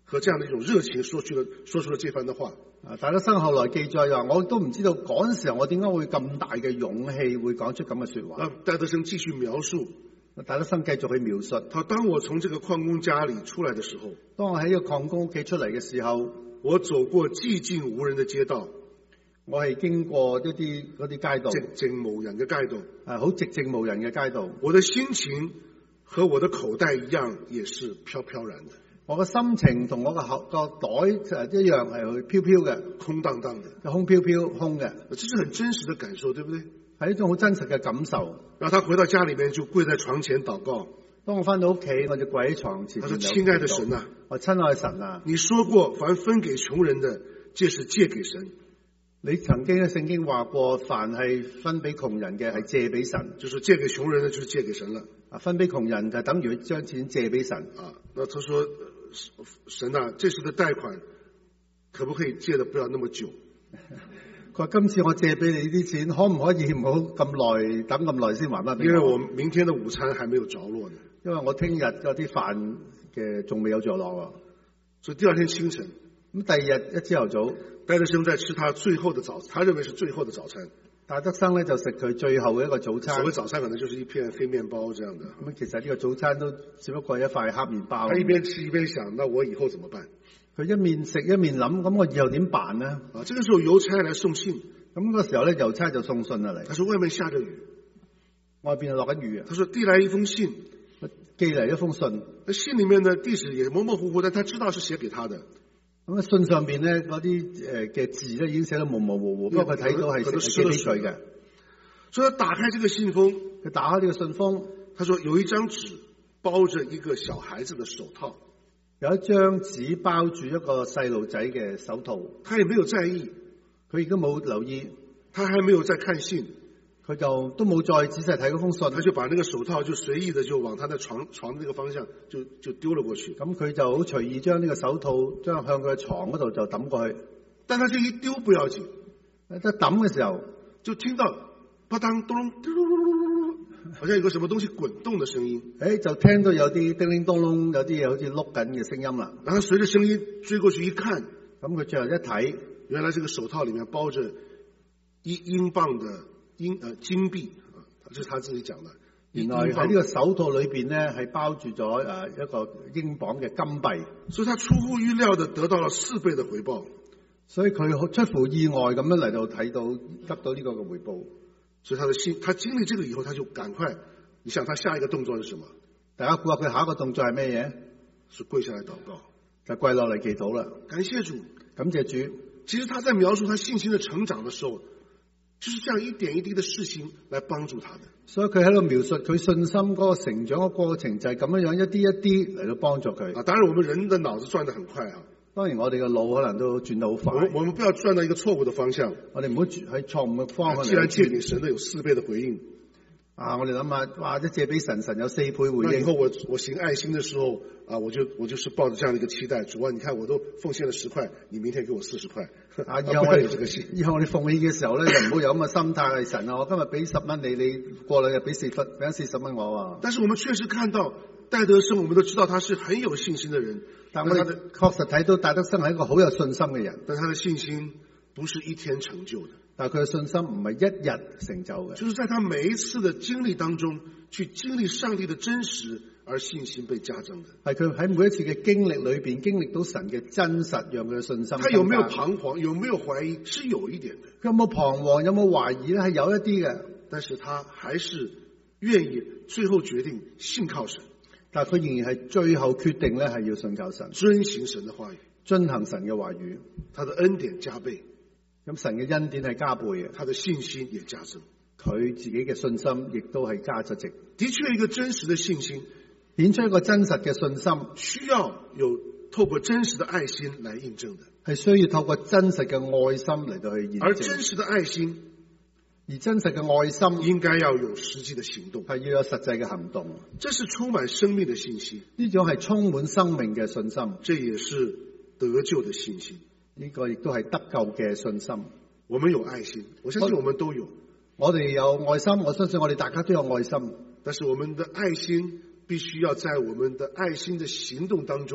和這樣的一種熱情說出了這番的話。 戴德生後來記載話，我都唔知道嗰陣時候我點解會咁大嘅勇氣會講出咁嘅說話。 戴德生繼續描述， 戴德生繼續去描述， 他當我從這個礦工家裏出來的時候， 當我喺呢個礦工屋企出嚟嘅時候， 我走過寂靜無人的街道， 我係經過嗰啲街道， 寂靜無人嘅街道， 好寂靜無人嘅街道。 我的心情和我的口袋一樣，也是飄飄然的。 我嘅心情同我個袋一樣，係去飄飄嘅， 空蕩蕩的， 空飄飄空嘅。 這是很真實的感受，對不對？ 係一種好真實嘅感受。 然後他回到家裏面就跪在床前禱告。 當我翻到屋企，我就跪喺床前。 他說：親愛的神啊， 我親愛的神啊， 你說過凡分給窮人的，這是借給神。 你曾經喺聖經話過，凡係分俾窮人嘅係借俾神， 就是借給窮人的，就是借給神了。 分俾窮人就等於將錢借俾神。 那他說：神啊，這次的貸款可不可以借得不要那麼久？ 佢話今次我借俾你啲錢，可唔可以唔好咁耐，等咁耐先還翻俾我？ 因為我明天的午餐還沒有着落呢。 因為我聽日嗰啲飯嘅仲未有着落。 所以第二天清晨， 咁第二日一朝頭早， 戴德生在吃他最後的早餐，他認為是最後的早餐。 戴德生咧就食佢最後嘅一個早餐。 所謂早餐可能就是一片黑麵包這樣的。 咁其實呢個早餐都只不過係一塊黑麵包。 他一邊吃一邊想，那我以後怎麼辦？ 佢一面食一面諗，咁我以後點辦呢？ 這個時候郵差來送信， 咁個時候咧郵差就送信嚟。 他說外面下着雨， 外邊落緊雨。 他說遞來一封信， 寄嚟一封信。 信裏面的地址也模模糊糊，但他知道是寫給他的。 咁信上邊咧嗰啲嘅字咧已經寫得模模糊糊，不過佢睇到係寫俾佢嘅。 所以他打開這個信封， 佢打開呢個信封， 他說有一張紙包着一個小孩子的手套， 有一張紙包住一個細路仔嘅手套。 他也沒有在意， 佢亦都冇留意， 他還沒有再看信， 佢就都冇再仔細睇嗰封信， 他就把那個手套就隨意的就往他的床的那個方向就丟了過去。 咁佢就好隨意將呢個手套將向佢嘅床嗰度就抌過去。 但他這一丟不要緊， 一抌嘅時候就聽到啪當咚咚咚，好像有個什麼東西滾動的聲音。 就聽到有啲叮鈴咚隆，有啲嘢好似碌緊嘅聲音啦。 然後隨着聲音追過去一看， 咁佢最後一睇， 原來這個手套裏面包着英鎊的金幣，這是他自己講的。 原來喺呢個手套裏邊咧係包住咗一個英鎊嘅金幣， 所以他出乎預料的得到了4倍的回報。 所以佢出乎意外咁樣嚟到睇到得到呢個嘅回報。 所以他經歷這個以後，他就趕快，你想他下一個動作是什麼？ 大家估下佢下一個動作係咩嘢？ 是跪下來禱告， 就跪落嚟祈禱啦。 感謝主， 感謝主。 其實他在描述他信心的成長的時候，就是這樣一點一滴的事情來幫助他的。 所以佢喺度描述佢信心嗰個成長嘅過程，就係咁樣樣一啲一啲嚟到幫助佢。 當然我們人的腦子轉得很快啊。 當然我哋嘅腦可能都轉得好快。 我們不要轉到一個錯誤的方向。 我哋唔好喺錯誤嘅方向。 既然借給神的有4倍的回應， 我哋諗下，哇！一借俾神，神有4倍回應。 以後我行愛心的時候我就是抱着這樣的一個期待，主啊，你看我都奉獻了10塊，你明天給我40塊。 以後你奉獻嘅時候咧，就唔好有咁嘅心態，係神啊！我今日俾10蚊你，你過兩日俾40蚊我啊！ 但是我們確實看到戴德生，我們都知道他是很有信心的人。 但我哋確實睇到戴德生係一個好有信心嘅人， 但他的信心不是一天成就的。 但佢嘅信心唔係一日成就嘅， 就是在他每一次的經歷當中，去經歷上帝的真實，而信心被加增的。 係佢喺每一次嘅經歷裏邊，經歷到神嘅真實，讓佢嘅信心。 他有沒有彷徨？有沒有懷疑？是有一點的。 佢有冇彷徨？有冇懷疑咧？係有一啲嘅。 但是他還是願意最後決定信靠神。 但係佢仍然係最後決定咧，係要信靠神， 遵行神的話語， 遵行神嘅話語。 他的恩典加倍。 咁神嘅恩典係加倍嘅， 他的信心也加增， 佢自己嘅信心亦都係加咗值。 的確，一個真實的信心， 顯出一個真實嘅信心， 需要有透過真實的愛心來印證的， 係需要透過真實嘅愛心嚟到去驗證。 而真實的愛心， 而真實嘅愛心應該要有實際的行動， 係要有實際嘅行動。 這是充滿生命的信心， 呢種係充滿生命嘅信心， 這也是得救的信心。 呢個亦都係得救嘅信心。 我們有愛心，我相信我們都有。 我哋有愛心，我相信我哋大家都有愛心。 但是我們的愛心必須要在我們的愛心的行動當中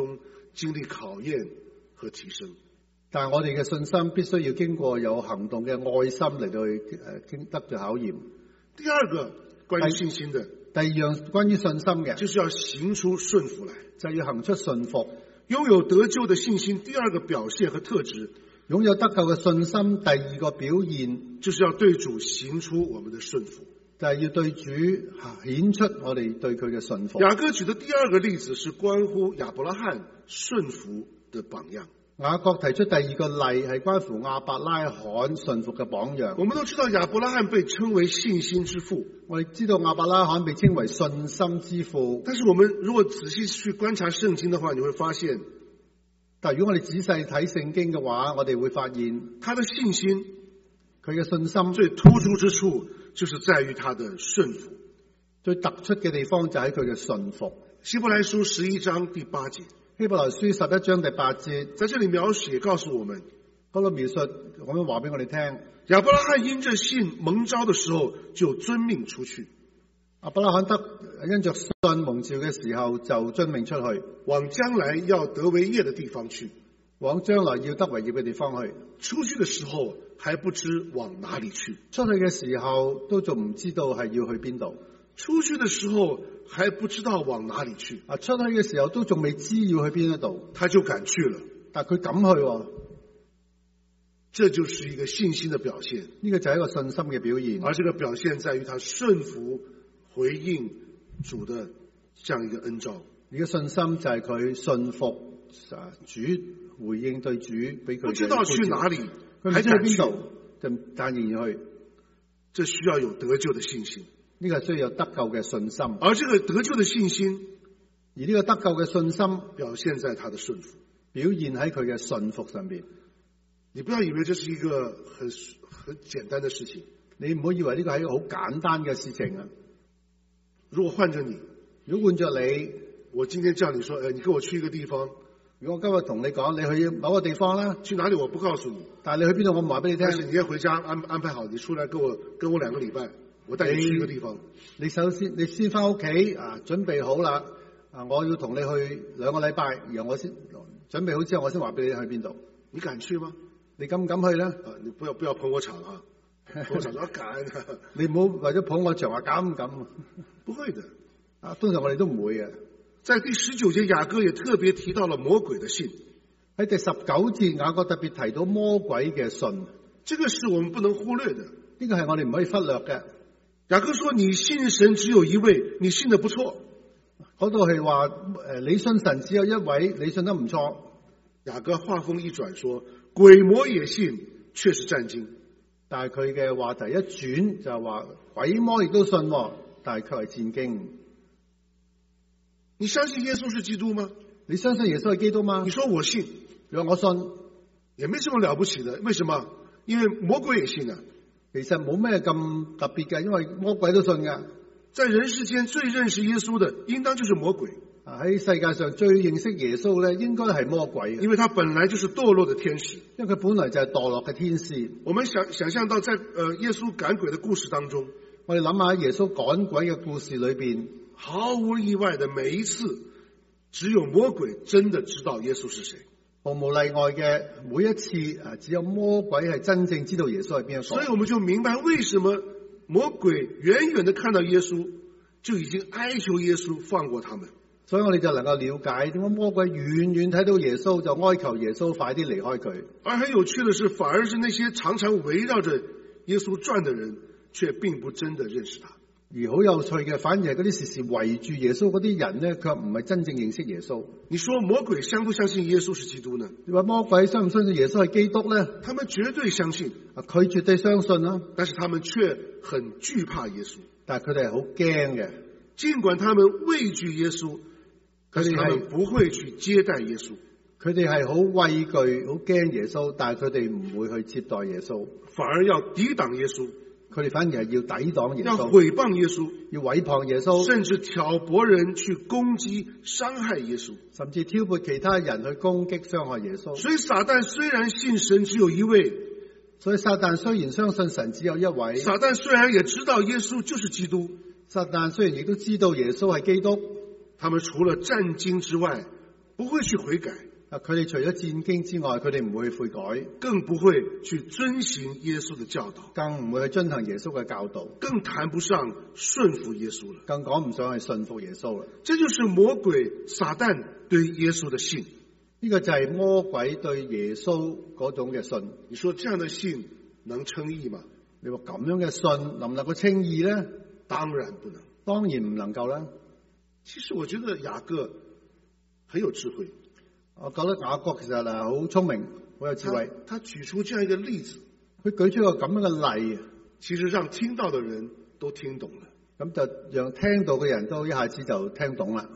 經歷考驗和提升。 但係我哋嘅信心必須要經過有行動嘅愛心嚟到去得到考驗。 第二個關於信心的， 第二樣關於信心嘅， 就是要行出順服來， 就係要行出順服。 擁有得救的信心，第二個表現和特質， 擁有得救嘅信心，第二個表現就是要對主行出我們的順服， 就係要對主顯出我哋對佢嘅順服。 雅各舉的第二個例子是關乎亞伯拉罕順服的榜樣。 雅各提出第二個例係關乎亞伯拉罕順服嘅榜樣。 我們都知道亞伯拉罕被稱為信心之父， 我哋知道亞伯拉罕被稱為信心之父。 但是我們如果仔細去觀察聖經的話，你會發現， 但如果我哋仔細睇聖經嘅話，我哋會發現他的信心， 佢嘅信心最突出之處就是在於他的順服。 最突出嘅地方就喺佢嘅順服。 希伯來書11章第8節， 希伯來書11章第8節， 在這裡描寫告訴我們， 嗰度描述咁樣話俾我哋聽， 亞伯拉罕因着信蒙召的時候就遵命出去。 亞伯拉罕因着信蒙召嘅時候就遵命出去， 往將來要得為業的地方去， 往將來要得為業嘅地方去。 出去的時候還不知往哪裡去， 出去嘅時候都仲唔知道係要去邊度。 出去的時候還不知道往哪裡去， 出去嘅時候都仲未知要去邊一度， 他就敢去了。 但佢敢去， 這就是一個信心的表現。 呢個就係一個信心嘅表現， 而這個表現在於他順服回應主的這樣一個恩召。 呢個信心就係佢信服主回應對主俾佢嘅。 不知道去哪裡， 佢唔知去邊度，就但仍然去。 這需要有得救的信心。 呢個需要有得救嘅信心， 而這個得救的信心， 而呢個得救嘅信心表現在他的順服， 表現喺佢嘅順服上邊。 你不要以為這是一個很簡單的事情， 你唔好以為呢個係一個好簡單嘅事情啊！ 如果換着你， 如果換着你， 我今天叫你說，你跟我去一個地方。 如果我今日同你講，你去某個地方啦， 去哪裡我不告訴你， 但係你去邊度我唔話俾你聽。 但是你要回家安排好，你出來跟我2個禮拜。我帶你去一個地方， 你先翻屋企準備好啦，我要同你去2個禮拜，然後我先準備好之後，我先話俾你去邊度。 你敢去嗎？ 你敢唔敢去咧？ 你不要捧我場啊！捧我場我敢。 你唔好為咗捧我場話敢唔敢？ 不會的， 通常我哋都唔會嘅。在第19節，雅各也特別提到了魔鬼的信。 喺第19節，雅各特別提到魔鬼嘅信， 這個是我們不能忽略的。 呢個係我哋唔可以忽略嘅。 雅各說：你信神只有一位，你信得不錯。 嗰度係話你信神只有一位，你信得唔錯。 雅各話鋒一轉說：鬼魔也信，卻是戰驚。 但係佢嘅話題一轉就係話鬼魔亦都信，但係卻係戰驚。 你相信耶穌是基督嗎？ 你相信耶穌係基督嗎？ 你說我信， 如果我信， 也沒什麼了不起的。為什麼？因為魔鬼也信啊。 其實冇咩咁特別嘅，因為魔鬼都信㗎。 在人世間最認識耶穌的，應當就是魔鬼。 喺世界上最認識耶穌咧，應該係魔鬼， 因為他本來就是墮落的天使。 因為佢本來就係墮落嘅天使。 我們想象到在耶穌趕鬼的故事當中， 我哋諗下耶穌趕鬼嘅故事裏邊， 毫無意外的每一次，只有魔鬼真的知道耶穌是誰。 毫無例外嘅每一次只有魔鬼係真正知道耶穌係邊一個。 所以我們就明白為什麼魔鬼遠遠的看到耶穌，就已經哀求耶穌放過他們。 所以我哋就能夠了解點解魔鬼遠遠睇到耶穌就哀求耶穌快啲離開佢。 而很有趣的是，反而是那些常常圍繞着耶穌轉的人，卻並不真的認識他。 而好有趣嘅，反而係嗰啲時時圍住耶穌嗰啲人呢，卻唔係真正認識耶穌。 你說魔鬼相不相信耶穌是基督呢？ 你話魔鬼相唔相信耶穌係基督呢？ 他們絕對相信， 佢絕對相信啦。 但是他們卻很懼怕耶穌。 但係佢哋係好驚嘅， 儘管他們畏懼耶穌，但是他們不會去接待耶穌。 佢哋係好畏懼、好驚耶穌，但係佢哋唔會去接待耶穌， 反而要抵擋耶穌。 佢哋反而係要抵擋耶穌， 要毀謗耶穌， 要毀謗耶穌， 甚至挑撥人去攻擊、傷害耶穌， 甚至挑撥其他人去攻擊、傷害耶穌。 所以撒旦雖然信神只有一位， 所以撒旦雖然相信神只有一位， 撒旦雖然也知道耶穌就是基督， 撒旦雖然亦都知道耶穌係基督， 他們除了戰驚之外， 不會去悔改， 佢哋除咗戰經之外，佢哋唔會去悔改， 更不會去遵行耶穌的教導， 更唔會去遵行耶穌嘅教導， 更談不上順服耶穌了， 更講唔上去順服耶穌啦。 這就是魔鬼撒旦對耶穌的信。 呢個就係魔鬼對耶穌嗰種嘅信。 你說這樣的信能稱義嗎？ 你話咁樣嘅信能唔能夠稱義呢？ 當然不能， 當然唔能夠啦。 其實我覺得雅各很有智慧， 我覺得雅各其實係好聰明，好有智慧。 他舉出這樣一個例子， 佢舉出一個咁樣嘅例， 其實讓聽到的人都聽懂了， 咁就讓聽到嘅人都一下子就聽懂啦。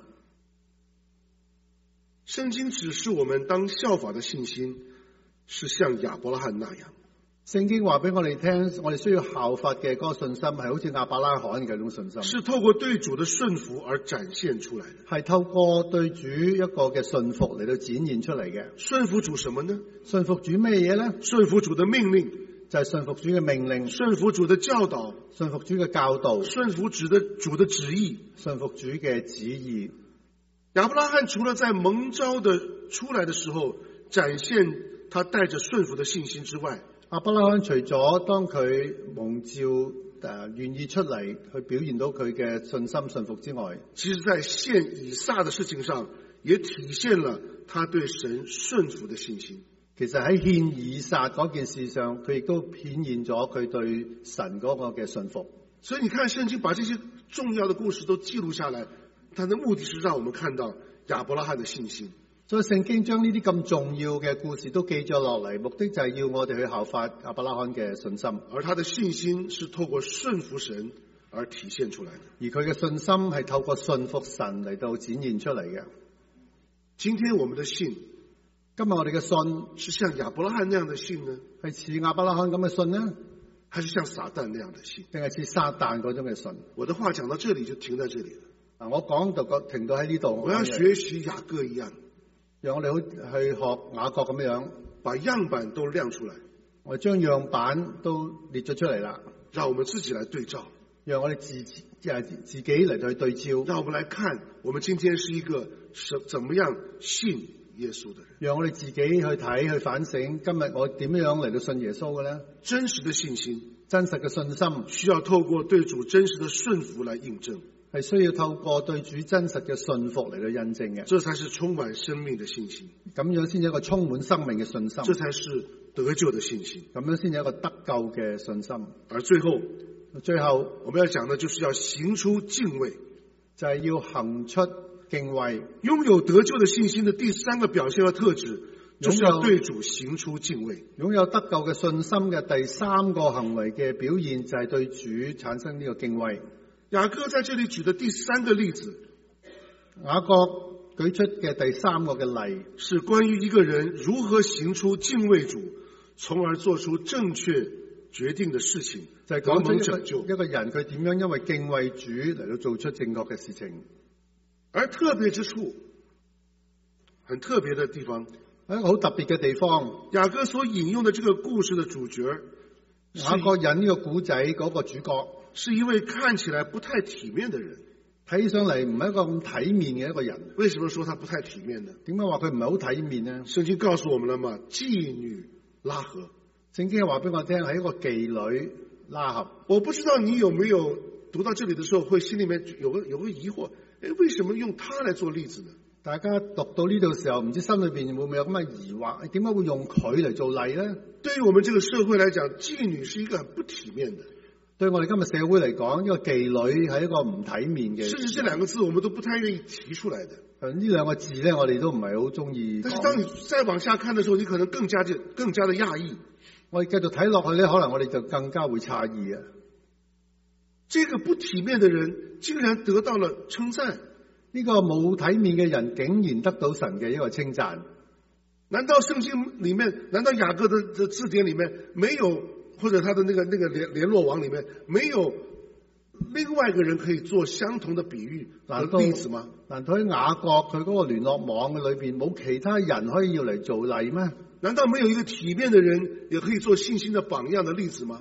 聖經指示我們當效法的信心是像亞伯拉罕那樣。 聖經話俾我哋聽，我哋需要效法嘅嗰個信心係好似亞伯拉罕嘅嗰種信心， 是透過對主的順服而展現出來的。 係透過對主一個嘅信服嚟到展現出嚟嘅。 順服主什麼呢？ 信服主咩嘢呢？ 順服主的命令， 就係信服主嘅命令； 順服主的教導， 信服主嘅教導； 順服主的旨意， 信服主嘅旨意。 亞伯拉罕除了在蒙召的出來的時候展現他帶着順服的信心之外， 亞伯拉罕除咗當佢蒙召願意出嚟去表現到佢嘅信心信服之外， 其實在獻以撒的事情上也體現了他對神順服的信心。 其實喺獻以撒嗰件事上，佢亦都顯現咗佢對神嗰個嘅信服。 所以你看聖經把這些重要的故事都記錄下來，它的目的是讓我們看到亞伯拉罕的信心。 所以聖經將呢啲咁重要嘅故事都記咗落嚟，目的就係要我哋去效法亞伯拉罕嘅信心。 而他的信心是透過順服神而體現出來的。 而佢嘅信心係透過信服神嚟到展現出嚟嘅。 今天我們的信， 今日我哋嘅信是像亞伯拉罕那樣的信呢？ 係似亞伯拉罕咁嘅信呢？ 還是像撒旦那樣的信？ 定係似撒旦嗰種嘅信？ 我的話講到這裡就停在這裡了。 我講就停到喺呢度。 我要學習雅各一樣， 讓我哋去學雅各咁樣， 把樣板都亮出來。 我將樣板都列咗出嚟啦， 讓我們自己來對照， 讓我哋自己嚟到去對照， 讓我們來看我們今天是一個怎麼樣信耶穌的人。 讓我哋自己去睇去反省，今日我點樣嚟到信耶穌嘅呢？ 真實的信心， 真實嘅信心需要透過對主真實的順服來印證， 係需要透過對主真實嘅信服嚟到印證嘅。 這才是充滿生命的信心， 咁樣先有一個充滿生命嘅信心， 這才是得救的信心， 咁樣先有一個得救嘅信心。 而最後我們要講的就是要行出敬畏， 就係要行出敬畏。 擁有得救的信心的第三個表現和特質，就是要對主行出敬畏。 擁有得救嘅信心嘅第三個行為嘅表現，就係對主產生呢個敬畏。 雅各在這裡舉的第三個例子， 雅各舉出嘅第三個嘅例， 是關於一個人如何行出敬畏主，從而做出正確決定的事情， 就係講出一個人佢點樣因為敬畏主嚟到做出正確嘅事情。 而特別之處，很特別的地方， 喺一個好特別嘅地方， 雅各所引用的這個故事的主角， 雅各引呢個古仔嗰個主角， 是一位看起來不太體面的人。 睇起上嚟唔係一個咁體面嘅一個人。 為什麼說他不太體面呢？ 點解話佢唔係好體面呢？ 聖經告訴我們了嘛，妓女拉合。 聖經係話俾我聽，係一個妓女拉合。 我不知道你有沒有讀到這裡的時候，會心裡面有個疑惑，為什麼用他來做例子呢？ 大家讀到呢度時候，唔知心裏邊會唔會有咁嘅疑惑？點解會用佢嚟做例呢？ 對於我們這個社會來講，妓女是一個很不體面的。對我哋今日社會嚟講，呢個妓女係一個唔體面嘅。甚至這兩個字，我們都不太願意提出來的。呢兩個字咧，我哋都唔係好中意。 但是當你再往下看的時候，你可能更加的訝異。 我哋繼續睇落去咧，可能我哋就更加會詫異啊！ 這個不體面的人竟然得到了稱讚。 呢個冇體面嘅人竟然得到神嘅一個稱讚。 難道聖經裡面，難道雅各的字典裡面沒有，或者他的那個聯絡網裡面沒有另外一個人可以做相同的比喻和例子嗎？ 難道喺雅各佢嗰個聯絡網嘅裏邊冇其他人可以要嚟做例咩？ 難道沒有一個體面的人也可以做信心的榜樣的例子嗎？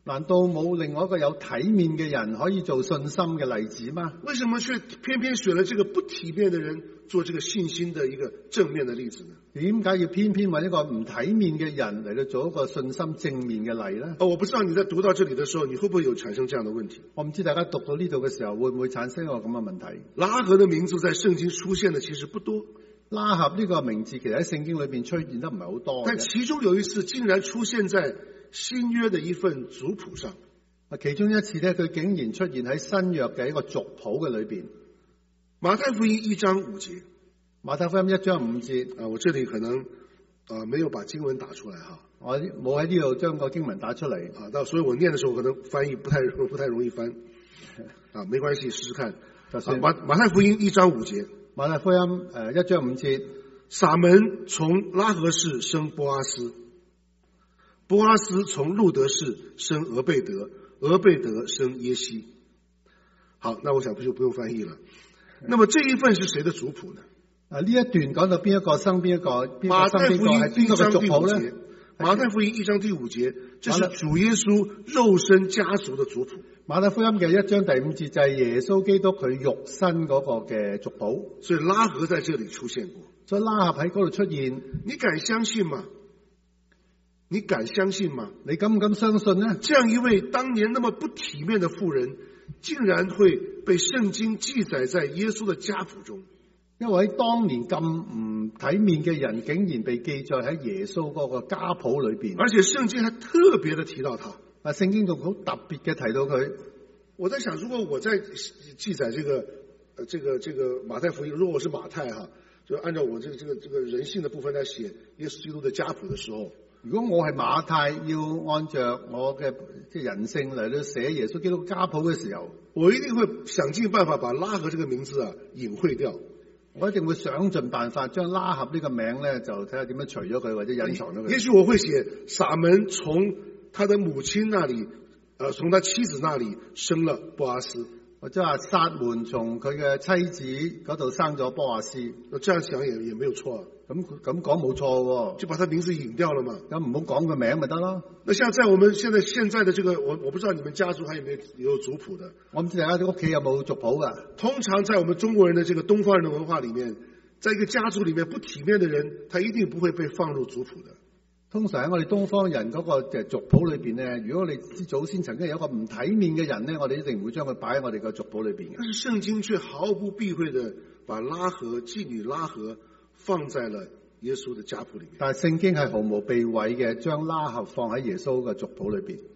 難道冇另外一個有體面嘅人可以做信心嘅例子嗎？ 為什麼卻偏偏選了這個不體面的人做這個信心的一個正面的例子呢？ 點解要偏偏揾一個唔體面嘅人嚟到做一個信心正面嘅例呢？ 我不知道你在讀到這裡的時候，你會不會有產生這樣的問題？ 我唔知大家讀到呢度嘅時候，會唔會產生一個咁嘅問題？ 拉合的名字在聖經出現的其實不多， 拉合呢個名字其實喺聖經裏邊出現得唔係好多嘅， 但其中有一次竟然出現在新約的一份族譜上。 其中一次咧，佢竟然出現喺新約嘅一個族譜嘅裏邊。 馬太福音1章5節， 馬太福音1章5節。 我這裡可能沒有把經文打出來哈， 我冇喺呢度將個經文打出嚟所以我念的時候可能翻譯不太容易翻沒關係，試試看。馬太福音1章5節， 馬太福音1章5節， 撒門從拉合氏生波阿斯，波阿斯從路德氏生俄貝德，俄貝德生耶西。好，那我想就不用翻譯了。那麼這一份是誰的族譜呢？ 呢一段講到邊一個生邊一個， 馬太福音1章第5節，馬太福音1章第5節，這是主耶穌肉身家族的族譜。 馬太福音嘅1章第5節就係耶穌基督佢肉身嗰個嘅族譜， 所以拉合在這裡出現過， 所以拉合喺嗰度出現。 你敢相信嗎？你敢相信嗎？ 你敢唔敢相信呢？ 這樣一位當年那麼不體面的婦人，竟然會被聖經記載在耶穌的家譜中。 一位當年咁唔體面嘅人，竟然被記載喺耶穌嗰個家譜裏邊， 而且聖經還特別的提到他。 聖經仲好特別嘅提到佢。 我在想，如果我在記載這個馬太福音，如果我是馬太哈，就按照我這個人性的部分來寫耶穌基督的家譜的時候， 如果我係馬太，要按照我嘅人性嚟到寫耶穌基督家譜嘅時候， 我一定會想盡辦法把拉合這個名字隱晦掉。 我一定會想盡辦法將拉合呢個名咧，就睇下點樣除咗佢或者隱藏咗佢。 也許我會寫撒門從他的母親那裡，從他妻子那裡生了波阿斯。 或者話撒門從佢嘅妻子嗰度生咗波阿斯。 這樣想也沒有錯。 咁講冇錯喎， 就把他名字隱掉了嘛。 咁唔好講個名咪得咯。 那像在我們現在的這個，我不知道你們家族還有沒有族譜的。 我唔知大家屋企有冇族譜噶。 通常在我們中國人的這個東方人的文化裡面，在一個家族裡面不體面的人，他一定不會被放入族譜的。 通常喺我哋東方人嗰個族譜裏邊咧，如果你知祖先曾經有一個唔體面嘅人咧，我哋一定唔會將佢擺喺我哋個族譜裏邊嘅。但是聖經卻毫不避諱地把拉合妓女拉合放在了耶穌的家譜裏面。 但係聖經係毫無避諱嘅，將拉合放喺耶穌嘅族譜裏邊。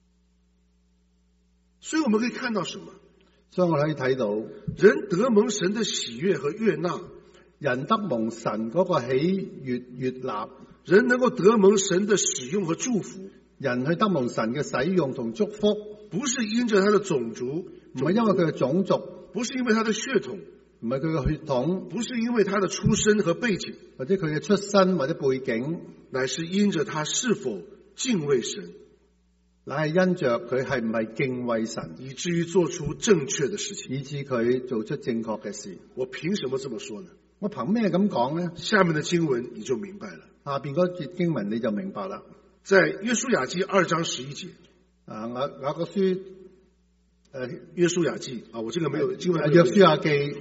所以我們可以看到什麼？ 所以我可以睇到人得蒙神的喜悅和悅納， 人得蒙神嗰個喜悅悅納， 人能夠得蒙神的使用和祝福， 人去得蒙神嘅使用同祝福， 不是因着他的種族， 唔係因為佢嘅種族， 不是因為他的血統， 唔係佢嘅血統， 不是因為他的出身和背景， 或者佢嘅出身或者背景， 乃是因着他是否敬畏神， 乃係因着佢係唔係敬畏神， 以至於做出正確的事情， 以致佢做出正確嘅事。 我憑什麼這麼說呢？ 我憑咩咁講呢？ 下面的經文你就明白了。 下邊嗰節經文你就明白啦。 在約書亞記2章11節， 雅各書約書亞記我這個沒有經文。 約書亞記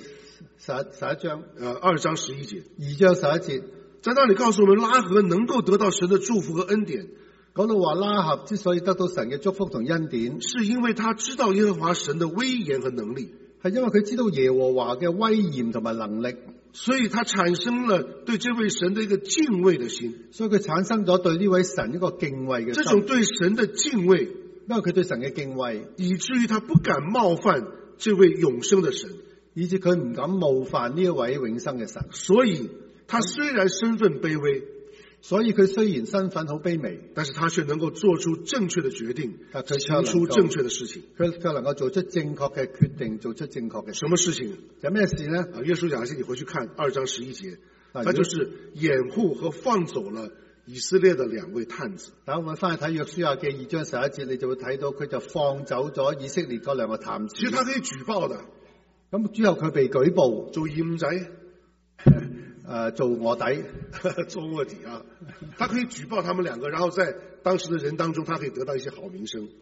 11章 2章11節 ，2章11節， 在那裡告訴我們拉合能夠得到神的祝福和恩典。 講到話拉合之所以得到神嘅祝福同恩典， 是因為他知道耶和華神的威嚴和能力， 係因為佢知道耶和華嘅威嚴同埋能力， 所以他產生了對這位神的一個敬畏的心。 所以佢產生咗對呢位神一個敬畏嘅心。 這種對神的敬畏， 因為佢對神嘅敬畏， 以至於他不敢冒犯這位永生的神， 以至佢唔敢冒犯呢一位永生嘅神。 所以他雖然身份卑微， 所以佢雖然身份好卑微， 但是他卻能夠做出正確的決定， 行出正確的事情。 佢能夠做出正確嘅決定，做出正確嘅。 什麼事情？ 有咩事呢？ 約書亞記你回去看2章11節，他就是掩護和放走了以色列的2位探子。 等我翻去睇約書亞記2章11節，你就會睇到佢就放走咗以色列嗰2個探子。 其實他可以舉報的， 咁之後佢被舉報做淫仔。 做臥底， 做臥底啊！他可以舉報他們2個，然後在當時的人當中，他可以得到一些好名聲。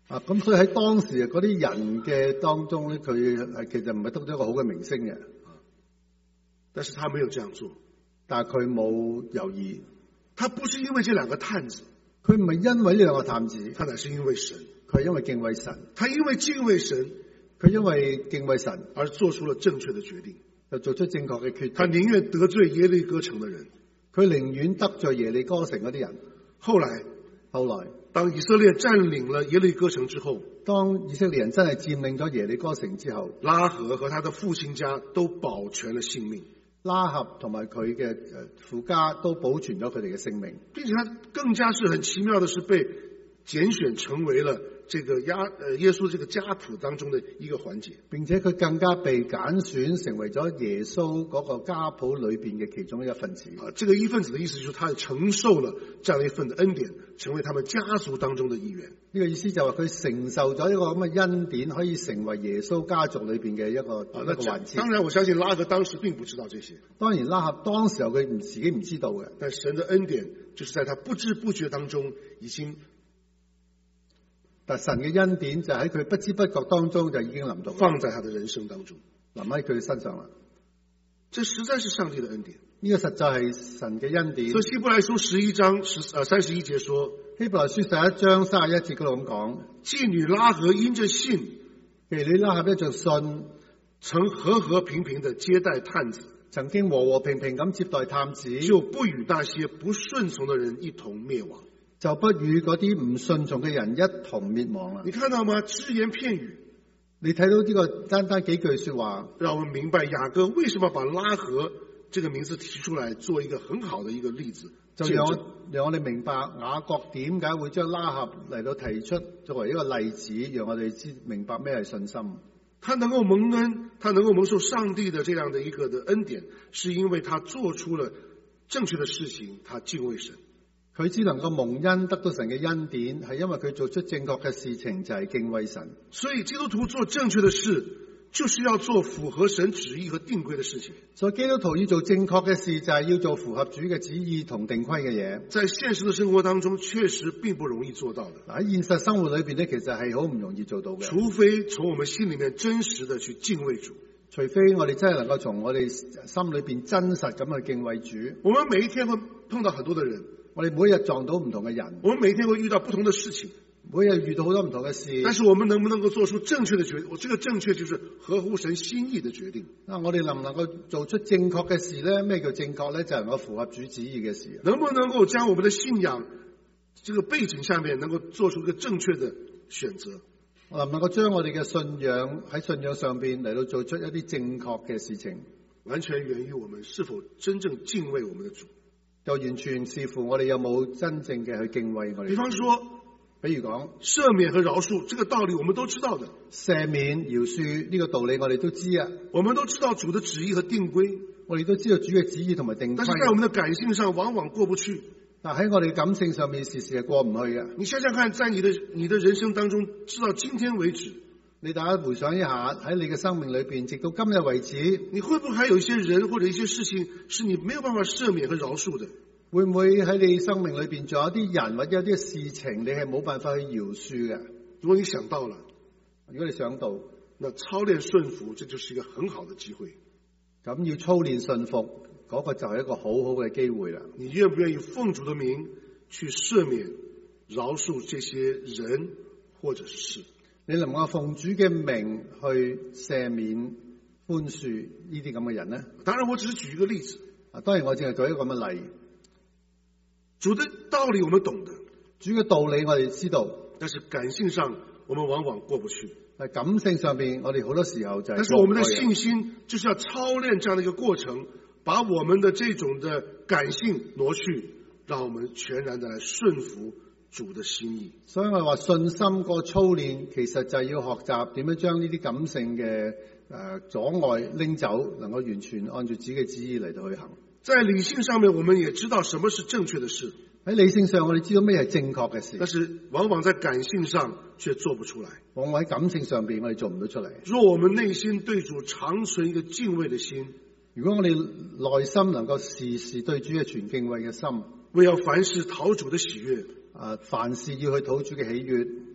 咁所以喺當時嗰啲人嘅當中咧，佢係其實唔係得咗一個好嘅名聲嘅。 但是他沒有這樣做， 但係佢冇猶豫， 他不是因為這兩個探子， 佢唔係因為呢兩個探子， 他乃是因為神， 佢係因為敬畏神， 他因為敬畏神， 佢因為敬畏神而做出了正確的決定， 就做出正確嘅決定。 他寧願得罪耶利哥城的人， 佢寧願得罪耶利哥城嗰啲人。 後來當以色列佔領了耶利哥城之後， 當以色列人真係佔領咗耶利哥城之後， 拉合和他的父親家都保全了性命。 拉合同埋佢嘅父家都保存咗佢哋嘅性命， 並且他更加是很奇妙的是被揀選成為了這個耶穌這個家譜當中的一個環節， 並且佢更加被揀選成為咗耶穌嗰個家譜裏邊嘅其中一份子。 這個一份子的意思就是他承受了這樣一份的恩典，成為他們家族當中的一員。 呢個意思就係佢承受咗一個咁嘅恩典，可以成為耶穌家族裏邊嘅一個環節。 當然我相信拉合當時並不知道這些， 當然拉合當時候佢自己唔知道嘅， 但神的恩典就是在他不知不覺當中已經。 但神嘅恩典就喺佢不知不覺當中就已經臨到， 放在他的人生當中， 臨喺佢身上啦。 這實在是上帝的恩典， 呢個實在係神嘅恩典。 所以希伯來書11章31節說， 希伯來書11章31節嗰度咁講， 妓女拉合因着信， 妓女拉合因着信， 曾和和平平的接待探子， 曾經和和平平咁接待探子， 就不與那些不順從的人一同滅亡。 就不與嗰啲唔順從嘅人一同滅亡啦。 你看到嗎？只言片語， 你睇到呢個單單幾句說話， 讓我們明白雅各為什麼把拉合這個名字提出來，做一個很好的一個例子。 就讓我哋明白雅各點解會將拉合嚟到提出作為一個例子，讓我哋明白咩係信心。 他能夠蒙恩，他能夠蒙受上帝的這樣的一個的恩典，是因為他做出了正確的事情，他敬畏神。 佢只能夠蒙恩得到神嘅恩典，係因為佢做出正確嘅事情，就係敬畏神。 所以基督徒做正確的事，就是要做符合神旨意和定規的事情。 所以基督徒要做正確嘅事，就係要做符合主嘅旨意同定規嘅嘢。 在現實的生活當中，確實並不容易做到的。 喺現實生活裏邊咧，其實係好唔容易做到嘅。 除非從我們心裏面真實的去敬畏主， 除非我哋真係能夠從我哋心裏邊真實咁去敬畏主。 我們每一天會碰到很多的人。 我哋每日撞到唔同嘅人， 我們每天會遇到不同的事情， 每日遇到好多唔同嘅事。 但是我們能不能夠做出正確的決定？我這個正確就是合乎神心意的決定。 我哋能唔能夠做出正確嘅事呢？咩叫正確呢？就係能夠符合主旨意嘅事。 能不能夠將我們的信仰這個背景下面能夠做出一個正確的選擇？ 我能唔能夠將我哋嘅信仰喺信仰上邊嚟到做出一啲正確嘅事情？ 完全源於我們是否真正敬畏我們的主。 就完全視乎我哋有冇真正嘅去敬畏我哋。 比方說， 比如講赦免和饒恕，這個道理我們都知道的。 赦免、饒恕呢個道理我哋都知啊， 我們都知道主的旨意和定規， 我哋都知道主嘅旨意同埋定規。 但是在我們的感性上往往過不去。 但喺我哋感性上面時時係過唔去嘅。 你想想看，在你的人生當中，直到今天為止， 你大家回想一下，喺你嘅生命裏邊，直到今日為止， 你會不會還有一些人或者一些事情是你沒有辦法赦免和饒恕的？ 會唔會喺你生命裏邊仲有啲人或者有啲事情你係冇辦法去饒恕嘅？ 如果你想到了， 如果你想到， 那操練順服，這就是一個很好的機會。 咁要操練順服，嗰個就係一個好好嘅機會啦。 你願不願意奉主的名去赦免、饒恕這些人或者是事？ 你能唔能夠奉主嘅名去赦免、寬恕呢啲咁嘅人呢？ 當然，我只是舉一個例子。 當然我淨係舉一個咁嘅例。 主的道理我們懂得， 主嘅道理我哋知道， 但是感性上我們往往過不去。 喺感性上邊，我哋好多時候就係。 但是我們的信心就是要操練這樣的一個過程，把我們的這種的感性挪去，讓我們全然的來順服主的心意。 所以我話信心個操練，其實就係要學習點樣將呢啲感性嘅阻礙拎走，能夠完全按照自己嘅旨意嚟到去行。 在理性上面，我們也知道什麼是正確的事。 喺理性上，我哋知道咩係正確嘅事， 但是往往在感性上卻做不出來。 往往喺感性上邊，我哋做唔到出嚟。 若我們內心對主常存一個敬畏的心， 如果我哋內心能夠時時對主嘅存敬畏嘅心， 為要凡事討主的喜悅， 凡事要去討主嘅喜悅，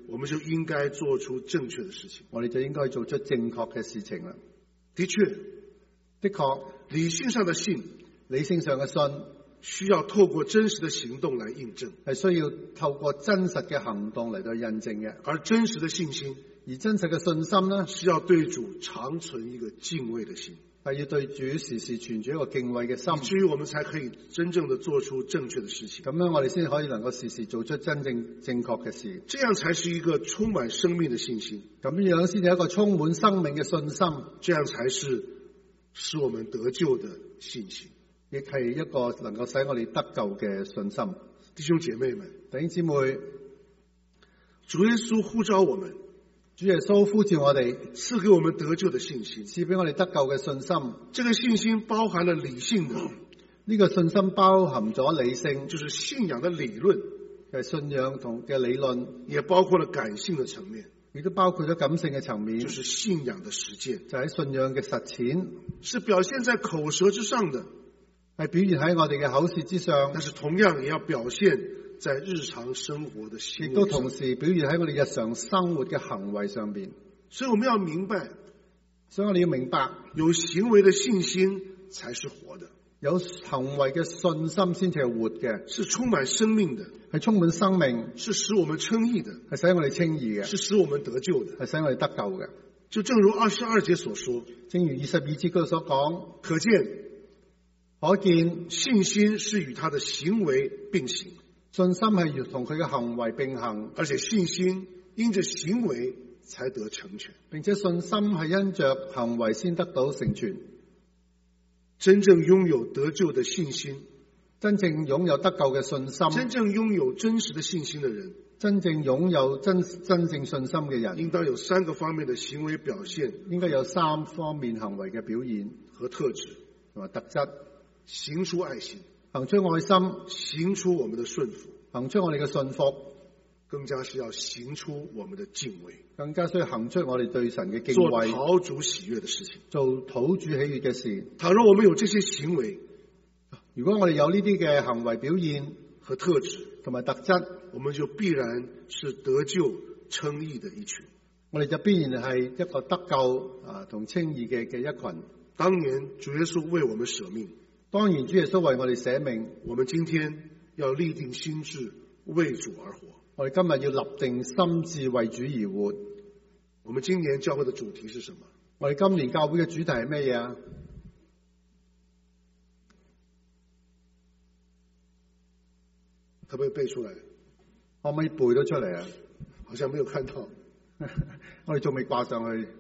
我們就應該做出正確的事情。 我哋就應該做出正確嘅事情啦。 的確， 的確， 理性上的信， 理性上嘅信需要透過真實的行動來印證， 係需要透過真實嘅行動嚟到印證嘅。 而真實的信心， 而真實嘅信心呢， 是要對主常存一個敬畏的心， 係要對主時時存住一個敬畏嘅心， 以至於我們才可以真正的做出正確的事情。 咁樣我哋先可以能夠時時做出真正正確嘅事， 這樣才是一個充滿生命的信心， 咁樣先係一個充滿生命嘅信心， 這樣才是使我們得救的信心， 亦係一個能夠使我哋得救嘅信心。 弟兄姐妹們， 弟兄姊妹， 主耶穌呼召我們， 主耶穌呼召我哋， 賜給我們得救的信心， 賜俾我哋得救嘅信心。 這個信心包含了理性的， 呢個信心包含咗理性， 就是信仰的理論， 係信仰同嘅理論， 也包括了感性的層面， 亦都包括咗感性嘅層面， 就是信仰的實踐， 就喺信仰嘅實踐， 是表現在口舌之上的， 係表現喺我哋嘅口舌之上， 但是同樣也要表現在日常生活的行為上， 亦都同時表現喺我哋日常生活嘅行為上邊。 所以我們要明白， 所以我哋要明白， 有行為的信心才是活的， 有行為嘅信心先至係活嘅， 是充滿生命的， 係充滿生命， 是使我們稱義的， 係使我哋稱義嘅， 是使我們得救的， 係使我哋得救嘅。 就正如22節所說， 正如22節嗰度所講， 可見信心是與他的行為並行， 信心係同佢嘅行為並行， 而且信心因着行為才得成全， 並且信心係因着行為先得到成全。 真正擁有得救的信心， 真正擁有得救嘅信心， 真正擁有真實的信心的人， 真正擁有真正信心嘅人， 應當有3個方面的行為表現， 應該有3方面行為嘅表現和特質同埋特質， 行出愛心， 行出愛心， 行出我們的順服， 行出我哋嘅信服， 更加是要行出我們的敬畏， 更加需要行出我哋對神嘅敬做畏， 討主喜悅的事情。 做討主喜悅嘅事。 倘若我們有這些行為， 如果我哋有呢啲嘅行為表現和特質同埋特質， 我們就必然是得救稱義的一群。 我哋就必然係一個得救同稱義嘅一群。 當年主耶穌為我們捨命， 當然主耶穌為我哋捨命， 我們今天要立定心志為主而活。 我哋今日要立定心志為主而活。 我們今年教會的主題是什麼？ 我哋今年教會嘅主題係咩嘢啊？ 可不可以背出來？ 可唔可以背到出嚟啊？ 好像沒有看到， 我哋仲未掛上去。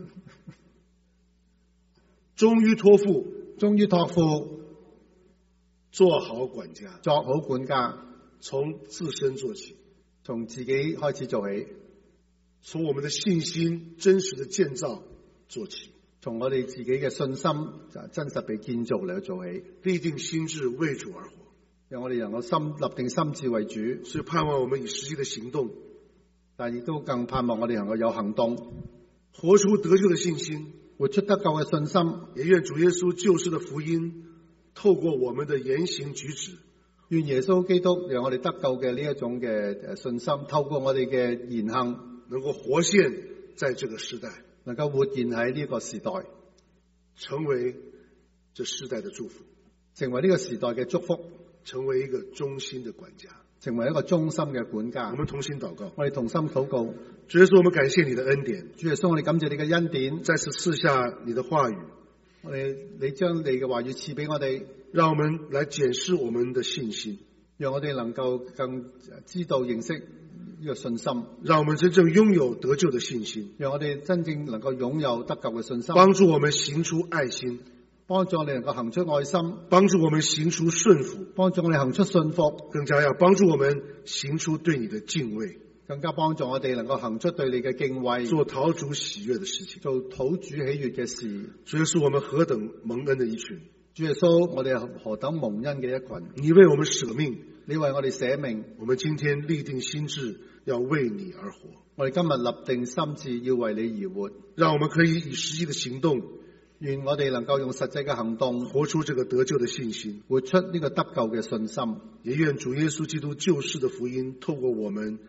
忠於託付， 忠於託付， 做好管家， 作好管家， 從自身做起， 從自己開始做起， 從我們的信心真實的建造做起， 從我哋自己嘅信心真實被建造嚟做起， 立定心志為主而活， 讓我哋能夠立定心志為主。 所以盼望我們以實際的行動， 但亦都更盼望我哋能夠有行動， 活出得救的信心， 活出得救嘅信心。 也願主耶穌救世的福音透過我們的言行舉止， 願耶穌基督讓我哋得救嘅呢一種嘅信心，透過我哋嘅言行， 能夠活現在這個時代， 能夠活現喺呢個時代， 成為這時代的祝福， 成為呢個時代嘅祝福， 成為一個忠心的管家， 成為一個忠心嘅管家。 我們同心禱告， 我哋同心禱告。 主耶穌，我們感謝你的恩典， 主耶穌，我哋感謝你嘅恩典， 再次賜下你的話語， 你將你嘅話語賜俾我哋， 讓我們來檢視我們的信心， 讓我哋能夠更知道認識呢個信心， 讓我們真正擁有得救的信心， 讓我哋真正能夠擁有得救嘅信心， 幫助我們行出愛心， 幫助我哋能夠行出愛心， 幫助我們行出順服， 幫助我哋行出信服， 更加要幫助我們行出對你的敬畏， 更加幫助我哋能夠行出對你嘅敬畏， 做討主喜悅的事情， 做討主喜悅嘅事。 主耶穌，我們何等蒙恩的一群， 主耶穌，我哋何等蒙恩嘅一群。 你為我們捨命， 你為我哋捨命， 我們今天立定心志要為你而活。 我哋今日立定心志要為你而活， 讓我們可以以實際的行動， 願我哋能夠用實際嘅行動活出這個得救的信心， 活出呢個得救嘅信心。 也願主耶穌基督救世的福音透過我們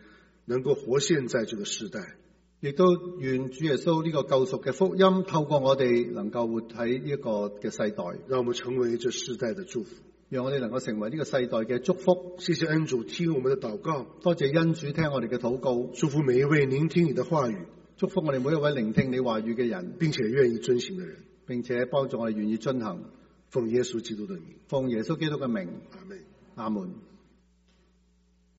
能夠活現在這個世代。 亦都願主耶穌呢個救贖嘅福音透過我哋能夠活喺呢一個嘅世代， 讓我們成為這世代的祝福， 讓我哋能夠成為呢個世代嘅祝福。 謝謝恩主聽我們的禱告， 多謝恩主聽我哋嘅禱告， 祝福每一位聆聽你的話語， 祝福我哋每一位聆聽你話語嘅人， 並且願意遵行的人， 並且幫助我哋願意遵行。 奉耶穌基督的名， 奉耶穌基督嘅名， 阿門。 阿門。